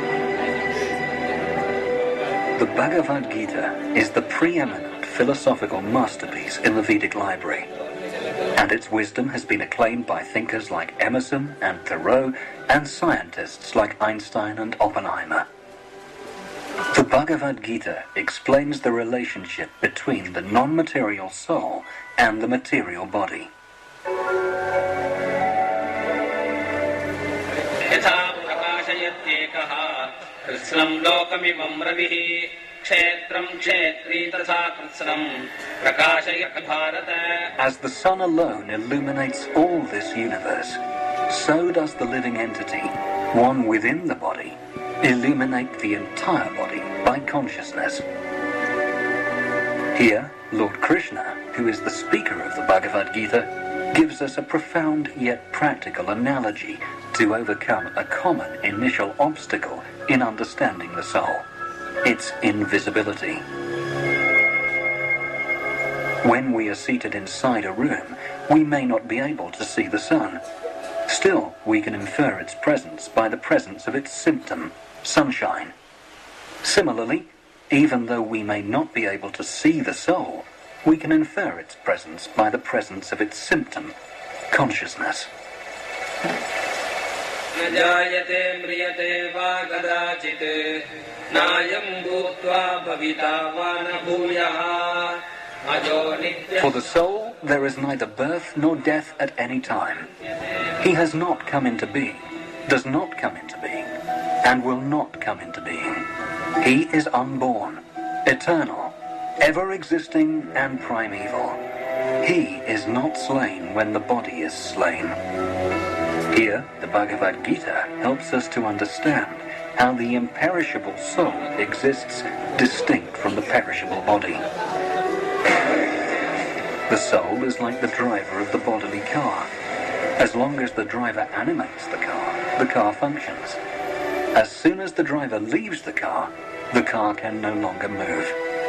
The Bhagavad Gita is the preeminent philosophical masterpiece in the Vedic library, and its wisdom has been acclaimed by thinkers like Emerson and Thoreau and scientists like Einstein and Oppenheimer. The Bhagavad Gita explains the relationship between the non-material soul and the material body. As the sun alone illuminates all this universe, so does the living entity, one within the body, illuminate the entire body by consciousness. Here, Lord Krishna, who is the speaker of the Bhagavad Gita, gives us a profound yet practical analogy to overcome a common initial obstacle in understanding the soul, its invisibility. When we are seated inside a room, we may not be able to see the sun. Still, we can infer its presence by the presence of its symptom, sunshine. Similarly, even though we may not be able to see the soul, we can infer its presence by the presence of its symptom, consciousness. For the soul, there is neither birth nor death at any time. He has not come into being, does not come into being, and will not come into being. He is unborn, eternal, ever-existing and primeval. He is not slain when the body is slain. Here, the Bhagavad Gita helps us to understand how the imperishable soul exists distinct from the perishable body. The soul is like the driver of the bodily car. As long as the driver animates the car functions. As soon as the driver leaves the car can no longer move.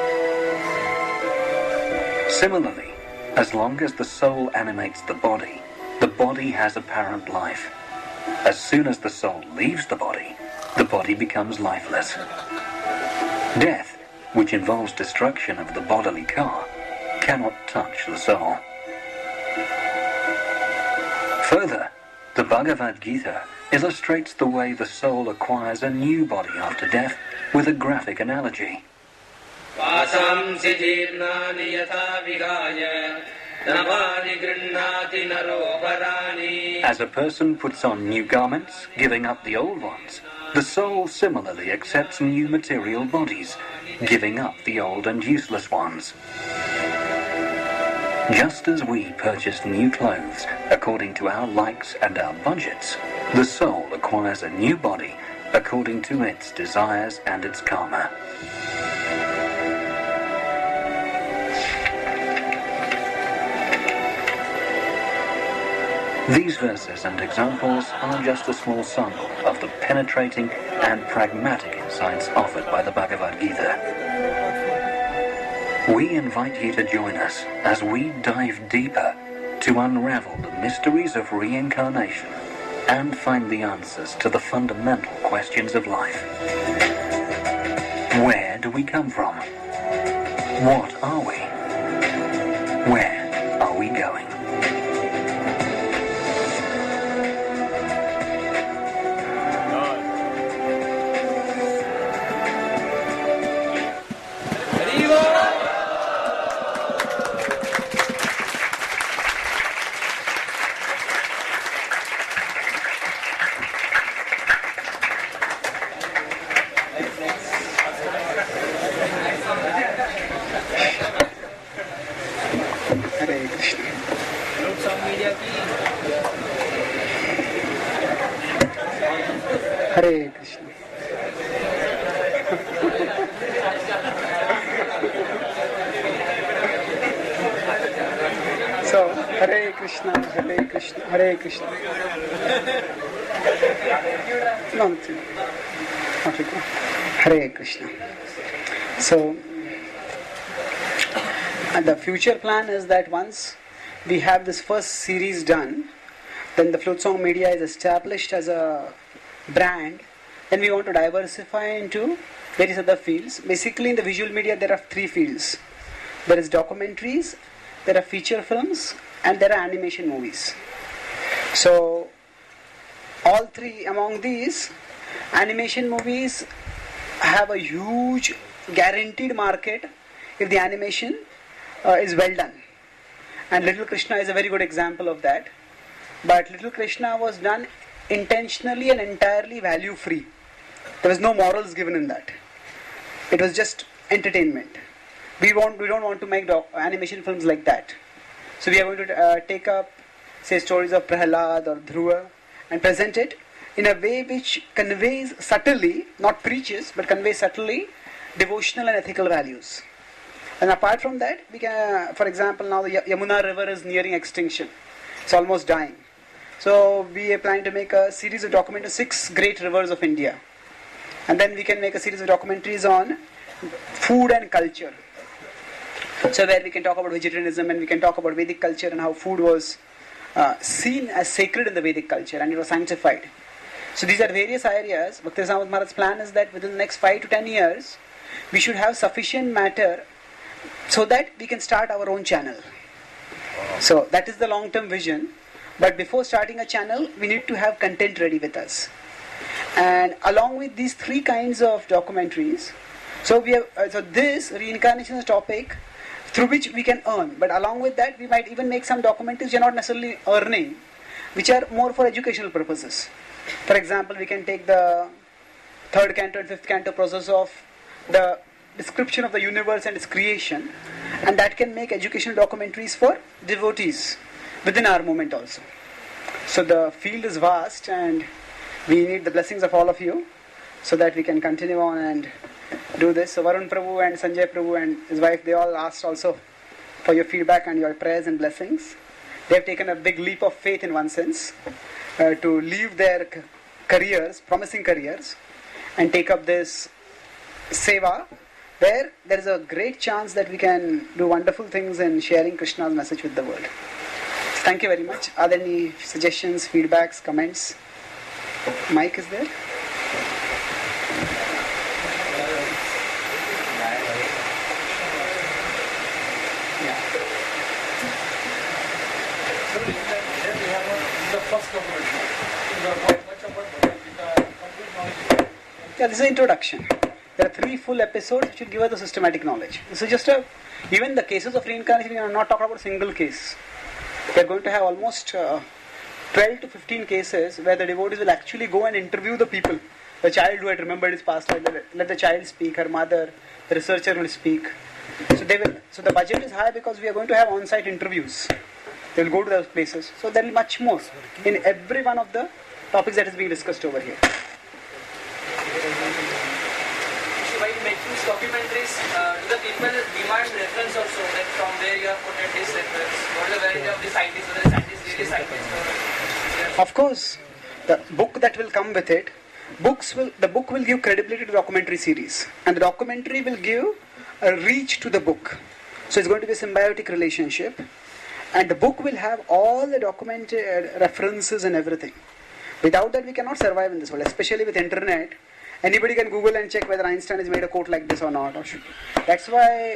Similarly, as long as the soul animates the body has apparent life. As soon as the soul leaves the body becomes lifeless. Death, which involves destruction of the bodily car, cannot touch the soul. Further, the Bhagavad Gita illustrates the way the soul acquires a new body after death with a graphic analogy. As a person puts on new garments, giving up the old ones, the soul similarly accepts new material bodies, giving up the old and useless ones. Just as we purchase new clothes according to our likes and our budgets, the soul acquires a new body according to its desires and its karma. These verses and examples are just a small sample of the penetrating and pragmatic insights offered by the Bhagavad Gita. We invite you to join us as we dive deeper to unravel the mysteries of reincarnation and find the answers to the fundamental questions of life. Where do we come from? What are we? Where are we going? Hare Krishna. So, Hare Krishna, Hare Krishna, Hare Krishna. No, not required. Hare Krishna. So, and the future plan is that once we have this first series done, then the Flute Song Media is established as a brand, then we want to diversify into various other fields. Basically in the visual media there are three fields. There is documentaries, there are feature films, and there are animation movies. So all three, among these, animation movies have a huge guaranteed market if the animation is well done. And Little Krishna is a very good example of that. But Little Krishna was done intentionally and entirely value free. There was no morals given in that. It was just entertainment. We don't want to make animation films like that. So we are going to take up, say, stories of Prahlad or Dhruva and present it in a way which conveys subtly, not preaches, but conveys subtly devotional and ethical values. And apart from that, we can, for example, now the Yamuna River is nearing extinction. It's almost dying. So we are planning to make a series of documentaries, 6 great rivers of India. And then we can make a series of documentaries on food and culture. So where we can talk about vegetarianism and we can talk about Vedic culture and how food was seen as sacred in the Vedic culture and it was sanctified. So these are various areas. Bhakti Samad Maharaj's plan is that within the next 5 to 10 years, we should have sufficient matter so that we can start our own channel. So that is the long-term vision. But before starting a channel, we need to have content ready with us. And along with these 3 kinds of documentaries, so we have this reincarnation is a topic through which we can earn. But along with that, we might even make some documentaries which are not necessarily earning, which are more for educational purposes. For example, we can take the 3rd canto and 5th canto process of the description of the universe and its creation, and that can make educational documentaries for devotees within our movement also. So the field is vast and we need the blessings of all of you so that we can continue on and do this. So Varun Prabhu and Sanjay Prabhu and his wife, they all asked also for your feedback and your prayers and blessings. They have taken a big leap of faith in one sense to leave their careers, promising careers, and take up this seva, where there is a great chance that we can do wonderful things in sharing Krishna's message with the world. Thank you very much. Are there any suggestions, feedbacks, comments? Mic is there? Yeah, this is an introduction. There are 3 full episodes which will give us the systematic knowledge. This is just even the cases of reincarnation, we are not talking about a single case. We are going to have almost 12 to 15 cases where the devotees will actually go and interview the people. The child who had remembered his past life, let the child speak, her mother, the researcher will speak. So the budget is high because we are going to have on-site interviews. They will go to those places. So there will be much more in every one of the topics that is being discussed over here. While making documentaries, do the people demand reference also, like from where you have quoted this reference? What is the variety of the scientists, whether the scientists really scientists? Of course, the book that will come with it, the book will give credibility to the documentary series, and the documentary will give a reach to the book. So it's going to be a symbiotic relationship, and the book will have all the documented references and everything. Without that, we cannot survive in this world, especially with internet. Anybody can Google and check whether Einstein has made a quote like this or not. That's why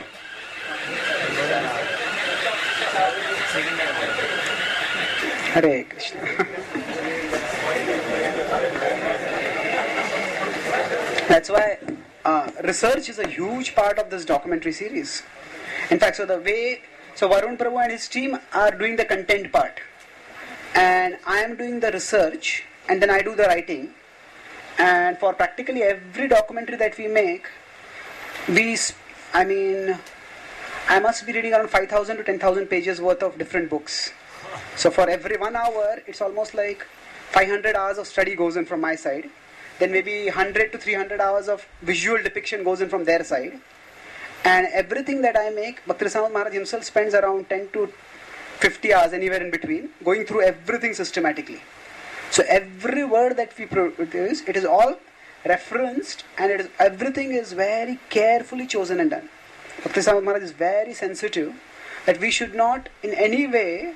Hare Krishna. That's why research is a huge part of this documentary series. In fact, so Varun Prabhu and his team are doing the content part, and I am doing the research, and then I do the writing. And for practically every documentary that we make, I must be reading around 5,000 to 10,000 pages worth of different books. So for every 1 hour, it's almost like 500 hours of study goes in from my side. Then maybe 100 to 300 hours of visual depiction goes in from their side. And everything that I make, Bhaktisiddhanta Maharaj himself spends around 10 to 50 hours, anywhere in between, going through everything systematically. So every word that we produce, it is all referenced, and everything is very carefully chosen and done. Bhaktisiddhanta Maharaj is very sensitive that we should not in any way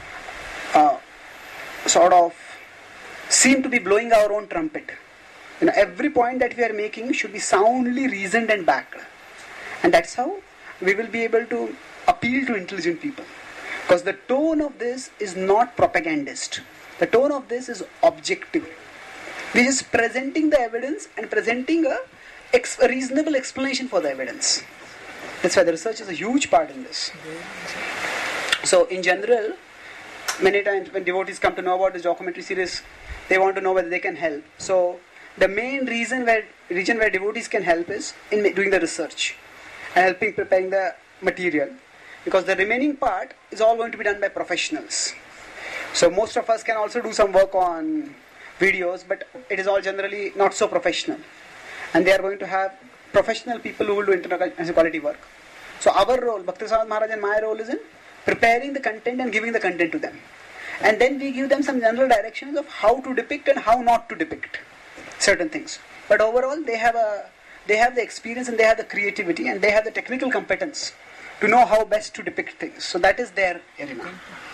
sort of seem to be blowing our own trumpet. Every point that we are making should be soundly reasoned and backed. And that's how we will be able to appeal to intelligent people. Because the tone of this is not propagandist. The tone of this is objective. We are just presenting the evidence and presenting a reasonable explanation for the evidence. That's why the research is a huge part in this. So in general, many times when devotees come to know about this documentary series, they want to know whether they can help. So the main region where devotees can help is in doing the research and helping preparing the material, because the remaining part is all going to be done by professionals. So most of us can also do some work on videos, but it is all generally not so professional, and they are going to have professional people who will do international quality work. So our role, Bhaktisiddhanta Maharaj and my role, is in preparing the content and giving the content to them, and then we give them some general directions of how to depict and how not to depict certain things. But overall, they have the experience and they have the creativity and they have the technical competence to know how best to depict things. So that is their arena.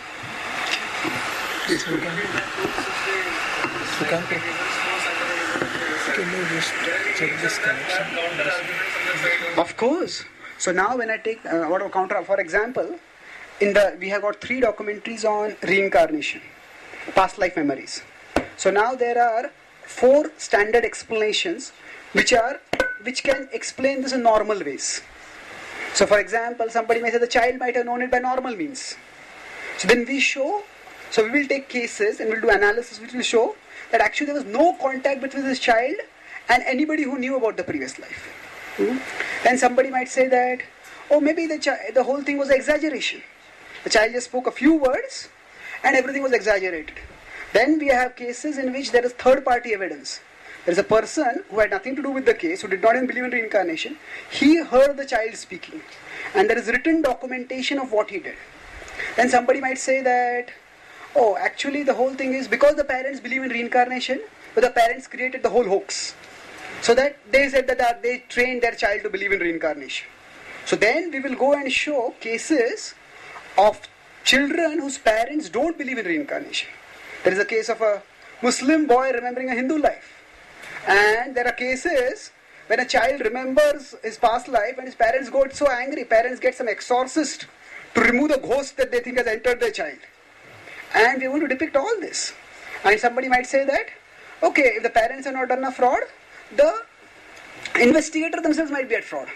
Can you just check this connection? Of course. So now when I take for example, we have got 3 documentaries on reincarnation, past life memories. So now there are 4 standard explanations which can explain this in normal ways. So for example, somebody may say the child might have known it by normal means. So then we will take cases and we'll do analysis which will show that actually there was no contact between this child and anybody who knew about the previous life. Then somebody might say that, maybe the whole thing was exaggeration. The child just spoke a few words and everything was exaggerated. Then we have cases in which there is third-party evidence. There is a person who had nothing to do with the case, who did not even believe in reincarnation. He heard the child speaking, and there is written documentation of what he did. Then somebody might say that, actually the whole thing is because the parents believe in reincarnation, but the parents created the whole hoax. So that they said that they trained their child to believe in reincarnation. So then we will go and show cases of children whose parents don't believe in reincarnation. There is a case of a Muslim boy remembering a Hindu life. And there are cases when a child remembers his past life and his parents got so angry, parents get some exorcist to remove the ghost that they think has entered their child. And we want to depict all this. And somebody might say that, if the parents have not done a fraud, the investigator themselves might be at fraud.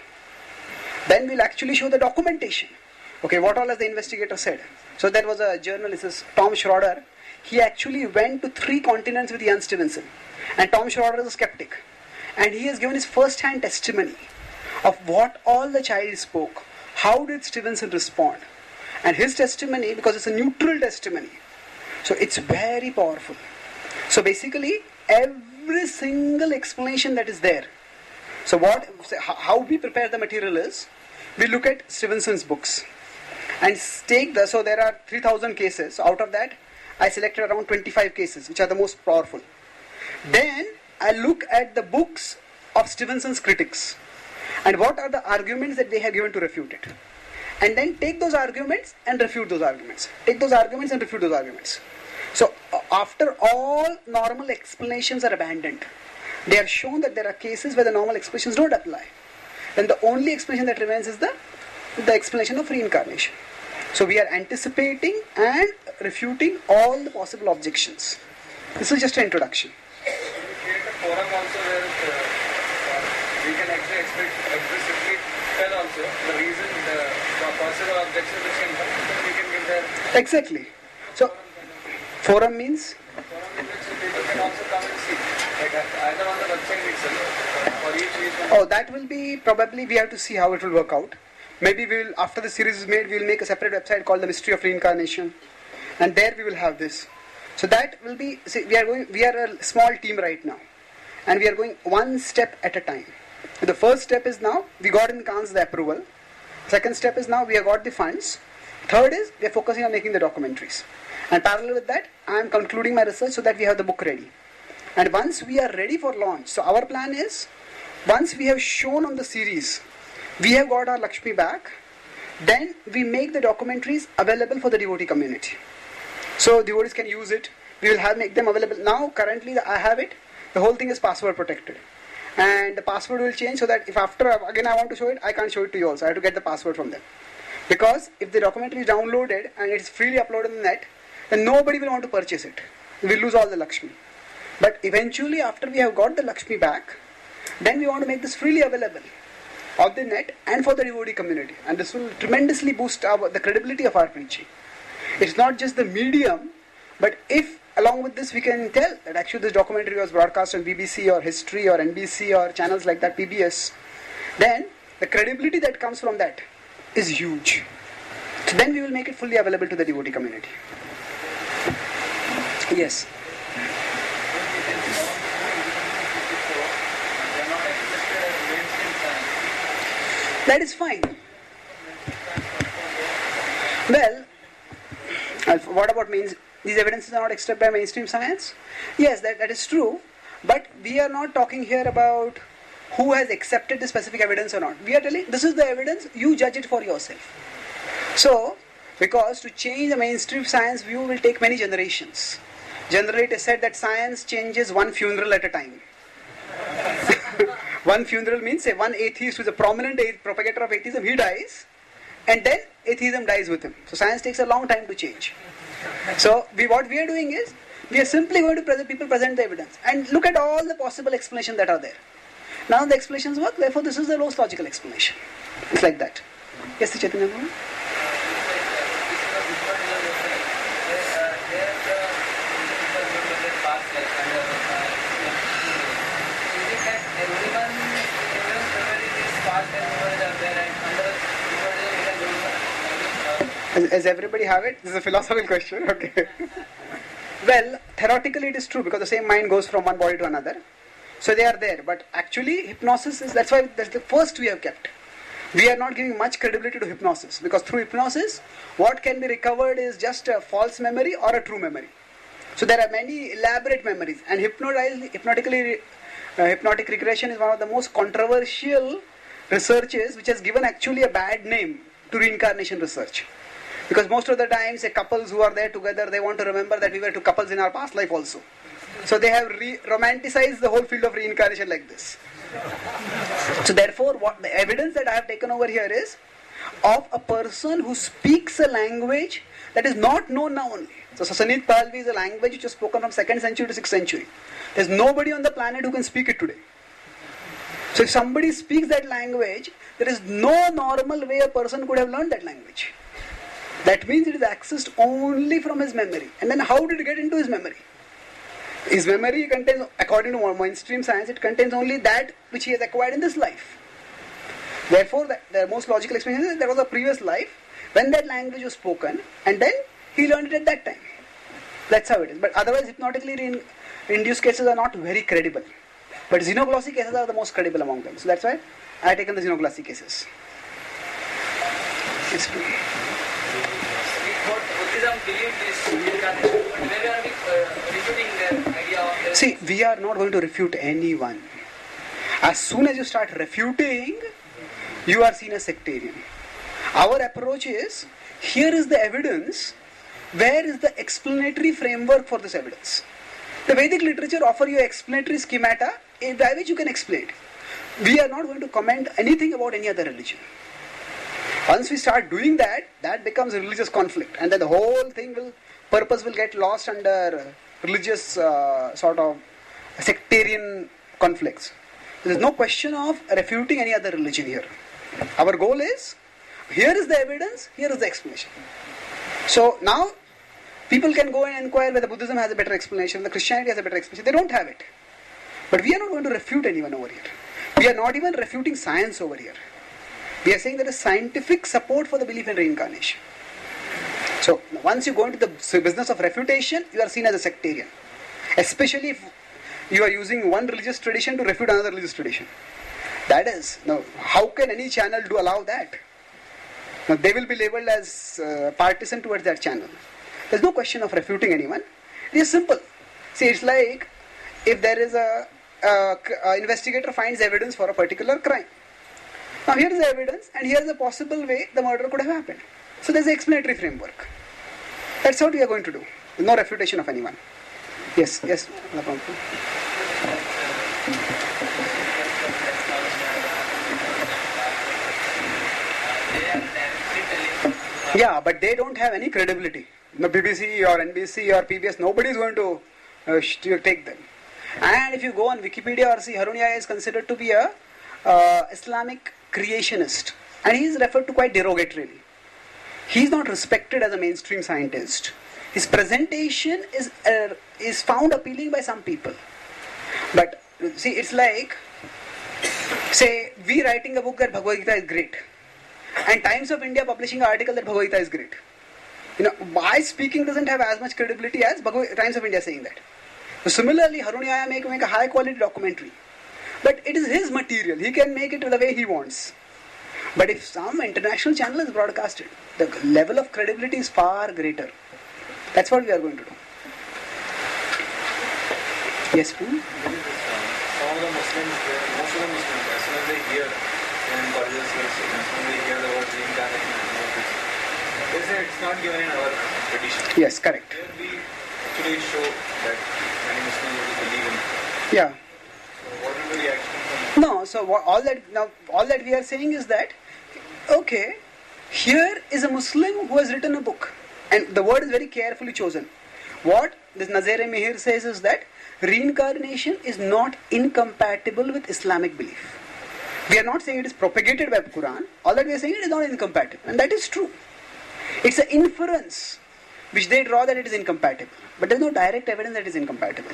Then we'll actually show the documentation. What all has the investigator said? So there was a journalist, this is Tom Schroeder. He actually went to 3 continents with Ian Stevenson. And Tom Schroeder is a skeptic. And he has given his first-hand testimony of what all the child spoke. How did Stevenson respond? And his testimony, because it's a neutral testimony, so it's very powerful. So basically, every single explanation that is there. So how we prepare the material is, we look at Stevenson's books and so there are 3,000 cases. So out of that, I selected around 25 cases, which are the most powerful. Then I look at the books of Stevenson's critics and what are the arguments that they have given to refute it. And then take those arguments and refute those arguments. Take those arguments and refute those arguments. So after all normal explanations are abandoned, they have shown that there are cases where the normal explanations don't apply. Then the only explanation that remains is the explanation of reincarnation. So we are anticipating and refuting all the possible objections. This is just an introduction. Create a forum also where we can actually explicitly tell also the reason, the possible objections which can come, then we can give their... Exactly. So, forum means? Forum in which people can also come and see. Like either on the website itself or each one. That will be probably, we have to see how it will work out. Maybe after the series is made, we'll make a separate website called The Mystery of Reincarnation. and there we will have this. So that will be, see, we are a small team right now, and we are going one step at a time. The first step is now, we got in Cannes the approval. Second step is now we have got the funds. Third is, we are focusing on making the documentaries. And parallel with that, I am concluding my research so that we have the book ready. And once we are ready for launch, so our plan is, once we have shown on the series, we have got our Lakshmi back, then we make the documentaries available for the devotee community. So devotees can use it. We will make them available. Now, currently, I have it. The whole thing is password protected. And the password will change so that if after, again I want to show it, I can't show it to you also. I have to get the password from them. Because if the documentary is downloaded and it is freely uploaded on the net, then nobody will want to purchase it. We will lose all the Lakshmi. But eventually, after we have got the Lakshmi back, then we want to make this freely available on the net and for the devotee community. And this will tremendously boost the credibility of our preaching. It's not just the medium, but if along with this we can tell that actually this documentary was broadcast on BBC or History or NBC or channels like that, PBS, then the credibility that comes from that is huge. So then we will make it fully available to the devotee community. Yes. That is fine. Well, what about these evidences are not accepted by mainstream science? Yes, that is true. But we are not talking here about who has accepted the specific evidence or not. We are telling, this is the evidence, you judge it for yourself. So, because to change the mainstream science view will take many generations. Generally it is said that science changes one funeral at a time. One funeral means, say, one atheist who is a prominent propagator of atheism, he dies, and then atheism dies with him. So science takes a long time to change. So what we are doing is, we are simply going to present the evidence and look at all the possible explanations that are there. Now the explanations work, therefore this is the most logical explanation. It's like that. Yes, Chaitanya? As everybody have it? This is a philosophical question. Okay. Well, theoretically it is true because the same mind goes from one body to another. So they are there. But actually hypnosis is, that's the first we have kept. We are not giving much credibility to hypnosis because through hypnosis, what can be recovered is just a false memory or a true memory. So there are many elaborate memories, and hypnotic regression is one of the most controversial researches which has given actually a bad name to reincarnation research. Because most of the times, couples who are there together, they want to remember that we were two couples in our past life also. So they have romanticized the whole field of reincarnation like this. So therefore, what the evidence that I have taken over here is of a person who speaks a language that is not known now only. So Sasanit Pahlavi is a language which was spoken from 2nd century to 6th century. There is nobody on the planet who can speak it today. So if somebody speaks that language, there is no normal way a person could have learned that language. That means it is accessed only from his memory. And then how did it get into his memory? His memory contains, according to mainstream science, it contains only that which he has acquired in this life. Therefore, the most logical explanation is there was a previous life when that language was spoken, and then he learned it at that time. That's how it is. But otherwise, hypnotically induced cases are not very credible. But xenoglossy cases are the most credible among them. So that's why I have taken the xenoglossy cases. Yes, please. Buddhism believed this reincarnation, but where are we refuting their idea of this? See, we are not going to refute anyone. As soon as you start refuting, you are seen as sectarian. Our approach is, here is the evidence, where is the explanatory framework for this evidence? The Vedic literature offers you explanatory schemata by which you can explain it. We are not going to comment anything about any other religion. Once we start doing that, that becomes a religious conflict, and then the whole purpose will get lost under religious sort of sectarian conflicts. There is no question of refuting any other religion here. Our goal is, here is the evidence, here is the explanation. So now, people can go and inquire whether Buddhism has a better explanation, the Christianity has a better explanation. They don't have it. But we are not going to refute anyone over here. We are not even refuting science over here. We are saying there is scientific support for the belief in reincarnation. So once you go into the business of refutation, you are seen as a sectarian. Especially if you are using one religious tradition to refute another religious tradition. That is, now how can any channel allow that? Now they will be labelled as partisan towards that channel. There is no question of refuting anyone. It is simple. See, it's like if there is a investigator finds evidence for a particular crime. Now here is the evidence and here is a possible way the murder could have happened. So there is an explanatory framework. That's what we are going to do. No refutation of anyone. Yes. Yeah, but they don't have any credibility. No BBC or NBC or PBS, nobody is going to take them. And if you go on Wikipedia or see, Harun Yahya is considered to be a Islamic creationist, and he is referred to quite derogatorily. He is not respected as a mainstream scientist. His presentation is found appealing by some people. But see, it's like, say, we writing a book that Bhagavad Gita is great, and Times of India publishing an article that Bhagavad Gita is great. My speaking doesn't have as much credibility as Times of India saying that. So similarly, Harun Yahya make a high quality documentary, but it is his material. He can make it the way he wants. But if some international channel is broadcasted, the level of credibility is far greater. That's what we are going to do. Yes, please. Some of the Muslims, most of the Muslims, as soon as they hear in colleges, as soon as they hear the word reincarnation, they say it's not given in our tradition. Yes, correct. Here we actually show that many Muslims will believe in it. Yeah. So what will be the reaction from? No, so all that we are saying is that, okay, here is a Muslim who has written a book, and the word is very carefully chosen. What this Nazir-e-Mihir says is that reincarnation is not incompatible with Islamic belief. We are not saying it is propagated by the Quran. All that we are saying it is not incompatible, and that is true. It's an inference which they draw that it is incompatible, but there is no direct evidence that it is incompatible.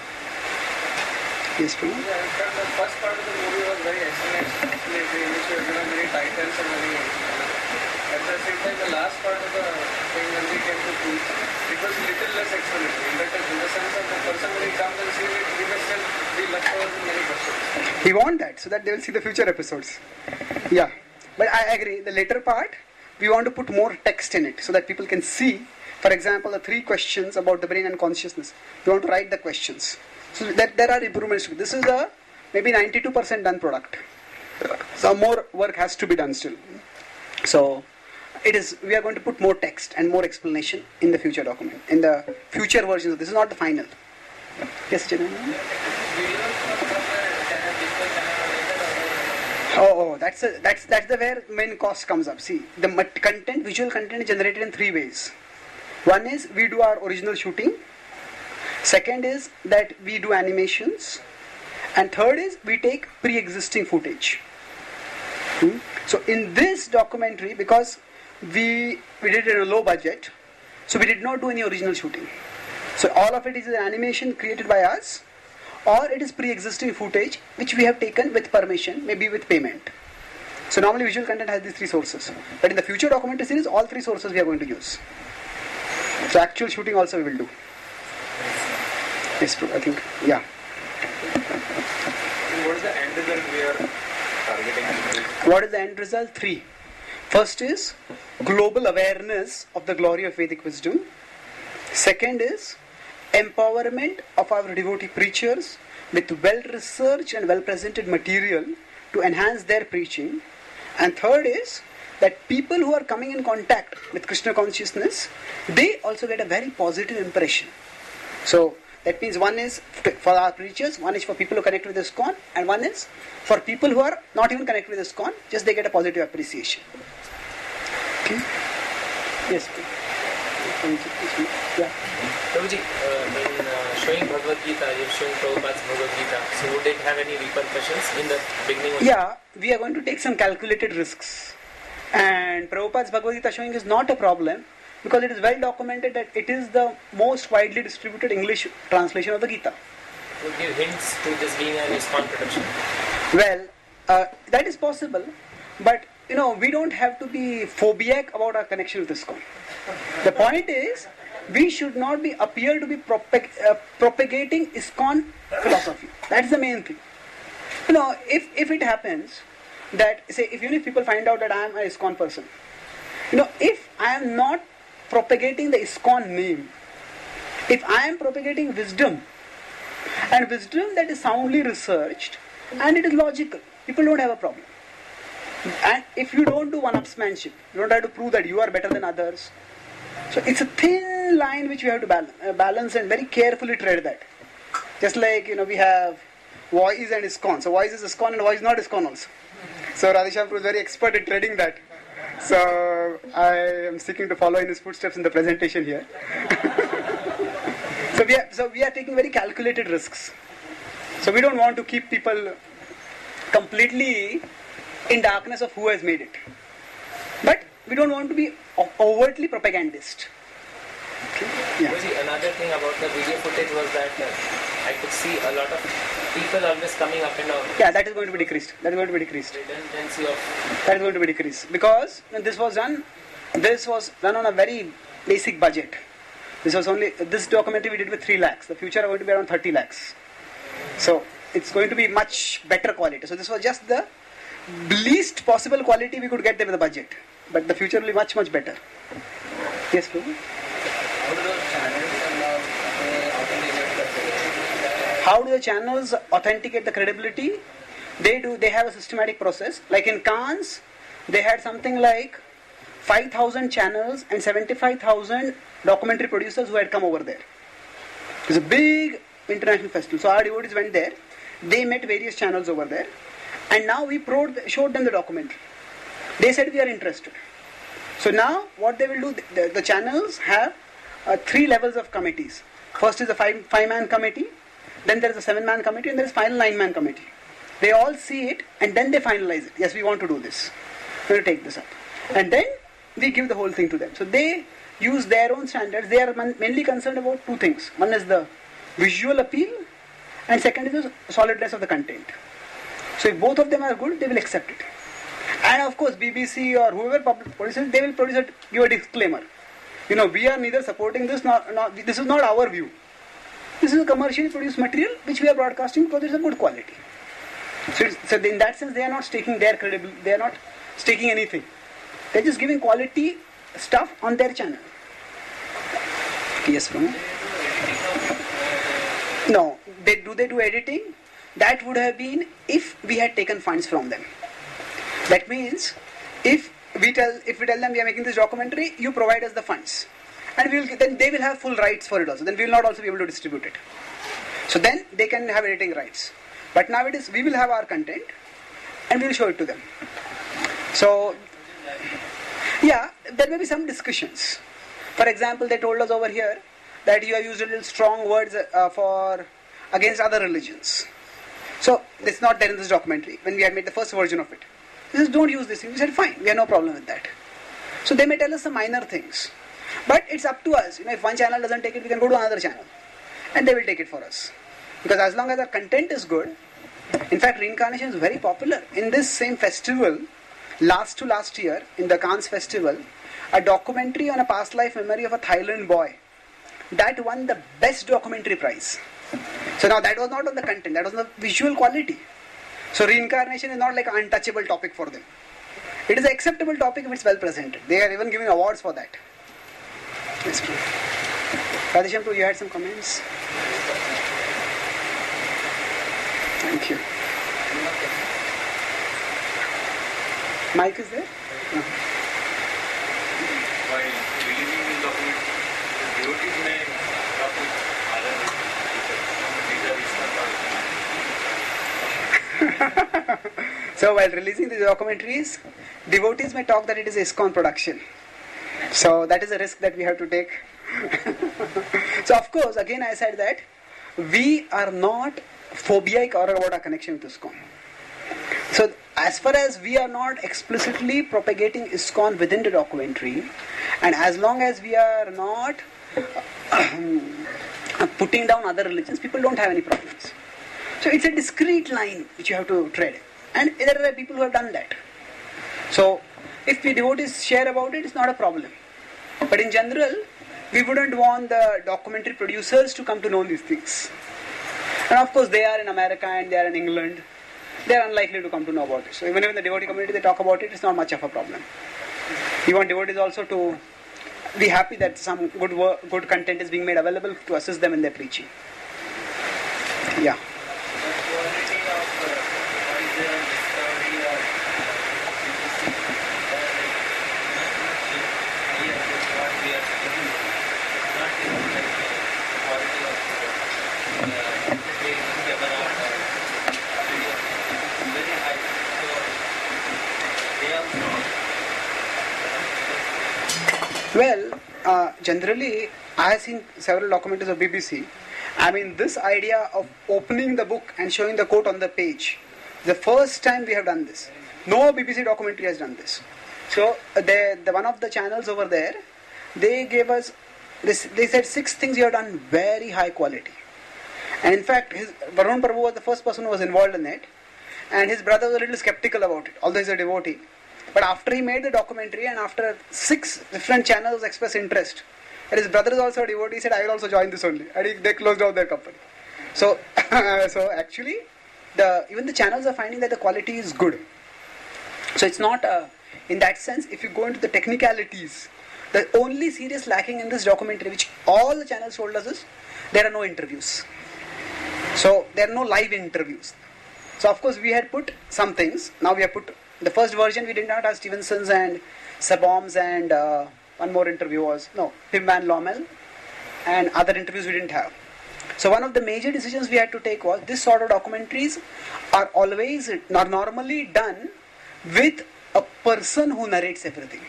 Yes, please. Yeah, in fact, the first part of the movie was very explanatory, in which you have given many titles and many. At the same time, the last part of the thing, when we came to truth, it was little less explanatory. In fact, in the sense of the person when he comes and sees it, he may still be left over with many questions. We want that so that they will see the future episodes. Yeah, but I agree. The later part, we want to put more text in it so that people can see. For example, the 3 questions about the brain and consciousness. We want to write the questions. So that there are improvements. This is a maybe 92% done product. So more work has to be done still. So we are going to put more text and more explanation in the future document, in the future versions. This is not the final. Yes, Chinna? That's the where main cost comes up. See, the visual content is generated in 3 ways. One is we do our original shooting. Second is that we do animations. And third is we take pre-existing footage. So in this documentary, because we did it in a low budget, so we did not do any original shooting. So all of it is an animation created by us, or it is pre-existing footage which we have taken with permission, maybe with payment. So normally visual content has these 3 sources. But in the future documentary series, all 3 sources we are going to use. So actual shooting also we will do. Yes, I think, yeah. And what is the end result we are targeting? What is the end result? 3. First is global awareness of the glory of Vedic wisdom. Second is empowerment of our devotee preachers with well-researched and well-presented material to enhance their preaching. And third is that people who are coming in contact with Krishna consciousness, they also get a very positive impression. So that means one is for our preachers, one is for people who connect with ISKCON, and one is for people who are not even connected with ISKCON, just they get a positive appreciation. Okay? Yes, please. Thank you. Yeah. Prabhuji, in showing Bhagavad Gita, you're showing Prabhupada's Bhagavad Gita, so would it have any repercussions in the beginning of Yeah, we are going to take some calculated risks. And Prabhupada's Bhagavad Gita showing is not a problem, because it is well documented that it is the most widely distributed English translation of the Gita. would give hints to this being an ISKCON production? Well, that is possible, but we don't have to be phobiac about our connection with ISKCON. The point is, we should not appear to be propagating ISKCON philosophy. That's the main thing. If it happens that, say, even if people find out that I am an ISKCON person, if I am not propagating the ISKCON name, if I am propagating wisdom, and wisdom that is soundly researched and it is logical, people don't have a problem. And if you don't do one-upsmanship, you don't try to prove that you are better than others. So it's a thin line which you have to balance and very carefully tread that. Just like, we have voice and ISKCON. So voice is ISKCON and voice is not ISKCON also. So Radheshyam is very expert in treading that. So I am seeking to follow in his footsteps in the presentation here. So we are taking very calculated risks. So we don't want to keep people completely in darkness of who has made it. But we don't want to be overtly propagandist. Okay? Yeah. Another thing about the video footage was that I could see a lot of people always coming up and down. Yeah, that is going to be decreased. Redundancy of... That is going to be decreased. Because when this was done on a very basic budget. This documentary we did with 3 lakhs. The future are going to be around 30 lakhs. So it's going to be much better quality. So this was just the least possible quality we could get there with the budget. But the future will be much, much better. Yes, Prabhu? How do the channels authenticate the credibility? They have a systematic process. Like in Cannes, they had something like 5,000 channels and 75,000 documentary producers who had come over there. It's a big international festival. So our devotees went there. They met various channels over there. And now we showed them the documentary. They said we are interested. So now what they will do, the channels have 3 levels of committees. First is a 5-man committee, then there is a 7-man committee, and there is final 9-man committee. They all see it and then they finalize it. Yes, we want to do this. We will take this up. And then we give the whole thing to them. So they use their own standards. They are mainly concerned about 2 things. One is the visual appeal and second is the solidness of the content. So if both of them are good, they will accept it. And of course, BBC or whoever produces, they will give a disclaimer. We are neither supporting this, this is not our view. This is a commercially produced material which we are broadcasting because it is a good quality. So in that sense, they are not staking their credibility. They are not staking anything. They are just giving quality stuff on their channel. Yes, Prabhu? No. They do editing? That would have been if we had taken funds from them. That means if we tell them we are making this documentary, you provide us the funds, and then they will have full rights for it also. Then we will not also be able to distribute it. So then they can have editing rights. But now we will have our content, and we will show it to them. So yeah, there may be some discussions. For example, they told us over here that you have used a little strong words against other religions. So this is not there in this documentary when we had made the first version of it. They said, don't use this thing. We said, fine, we have no problem with that. So they may tell us some minor things. But it's up to us. If one channel doesn't take it, we can go to another channel. And they will take it for us. Because as long as our content is good, in fact, reincarnation is very popular. In this same festival, last year, in the Cannes festival, a documentary on a past life memory of a Thailand boy, that won the best documentary prize. So now that was not on the content, that was on the visual quality. So reincarnation is not like an untouchable topic for them. It is an acceptable topic if it's well presented. They are even giving awards for that. Yes, please. Radheshyam, you had some comments? Thank you. Mic is there? No. By releasing this document, the devotees may talk with other So while releasing these documentaries, devotees may talk that it is ISKCON production. So that is a risk that we have to take. So of course, again I said that we are not phobic or about our connection with ISKCON. So as far as we are not explicitly propagating ISKCON within the documentary, and as long as we are not putting down other religions, people don't have any problems. So it's a discrete line which you have to tread. And there are people who have done that. So if the devotees share about it, it's not a problem. But in general, we wouldn't want the documentary producers to come to know these things. And of course, they are in America and they are in England. They are unlikely to come to know about it. So even if in the devotee community they talk about it, it's not much of a problem. We want devotees also to be happy that some good content is being made available to assist them in their preaching. Yeah. Well, generally, I have seen several documentaries of BBC. I mean, this idea of opening the book and showing the quote on the page, the first time we have done this. No BBC documentary has done this. So, the one of the channels over there, they gave us, they said 6 things you have done very high quality. And in fact, Varun Prabhu was the first person who was involved in it. And his brother was a little skeptical about it, although he's a devotee. But after he made the documentary and after 6 different channels expressed interest, and his brother is also a devotee, he said, I will also join this only. And they closed down their company. So, so actually, even the channels are finding that the quality is good. So it's not, in that sense, if you go into the technicalities, the only serious lacking in this documentary, which all the channels told us is, there are no interviews. So there are no live interviews. So of course we had put some things. Now we have put the first version. We did not have Stevenson's and Sabom's and one more interview was Pim Van Lommel, and other interviews we didn't have. So one of the major decisions we had to take was this sort of documentaries are normally done with a person who narrates everything.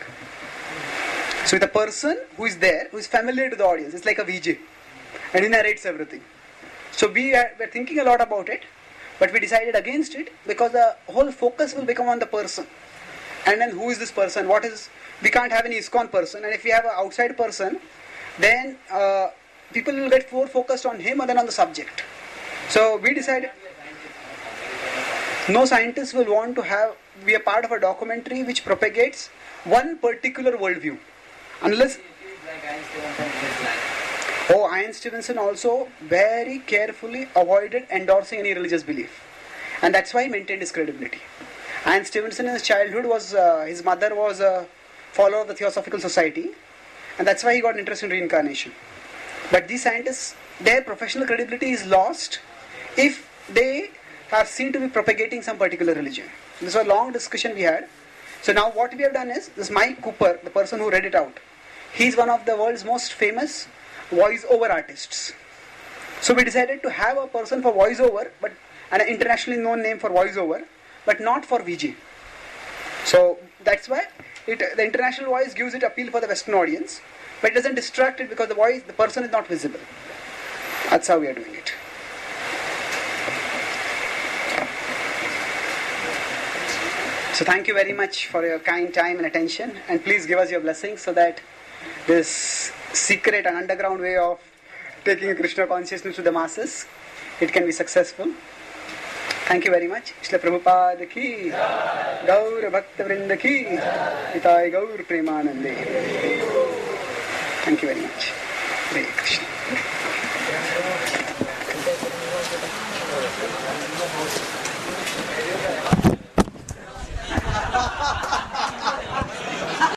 So with a person who is there, who is familiar to the audience, it's like a VJ, and he narrates everything. So we were thinking a lot about it, but we decided against it because the whole focus will become on the person. And then who is this person? We can't have any ISKCON person, and if we have an outside person, then people will get more focused on him other than on the subject. So we decided no scientist will want to be a part of a documentary which propagates one particular worldview. Unless... Ian Stevenson also very carefully avoided endorsing any religious belief. And that's why he maintained his credibility. Ian Stevenson in his childhood his mother was a follower of the Theosophical Society, and that's why he got interest in reincarnation. But these scientists, their professional credibility is lost if they are seen to be propagating some particular religion. This was a long discussion we had. So now what we have done is, this Mike Cooper, the person who read it out, he's one of the world's most famous voice-over artists. So we decided to have a person for voice-over, but an internationally known name for voice-over, but not for VJ. So that's why the international voice gives it appeal for the Western audience, but it doesn't distract it because the person is not visible. That's how we are doing it. So thank you very much for your kind time and attention, and please give us your blessings so that this secret and underground way of taking Krishna consciousness to the masses, it can be successful. Thank you very much. Srila Prabhupada ki, Gaur Bhakta Vrinda ki, Itai Gaur Premanande. Thank you very much. Hare Krishna.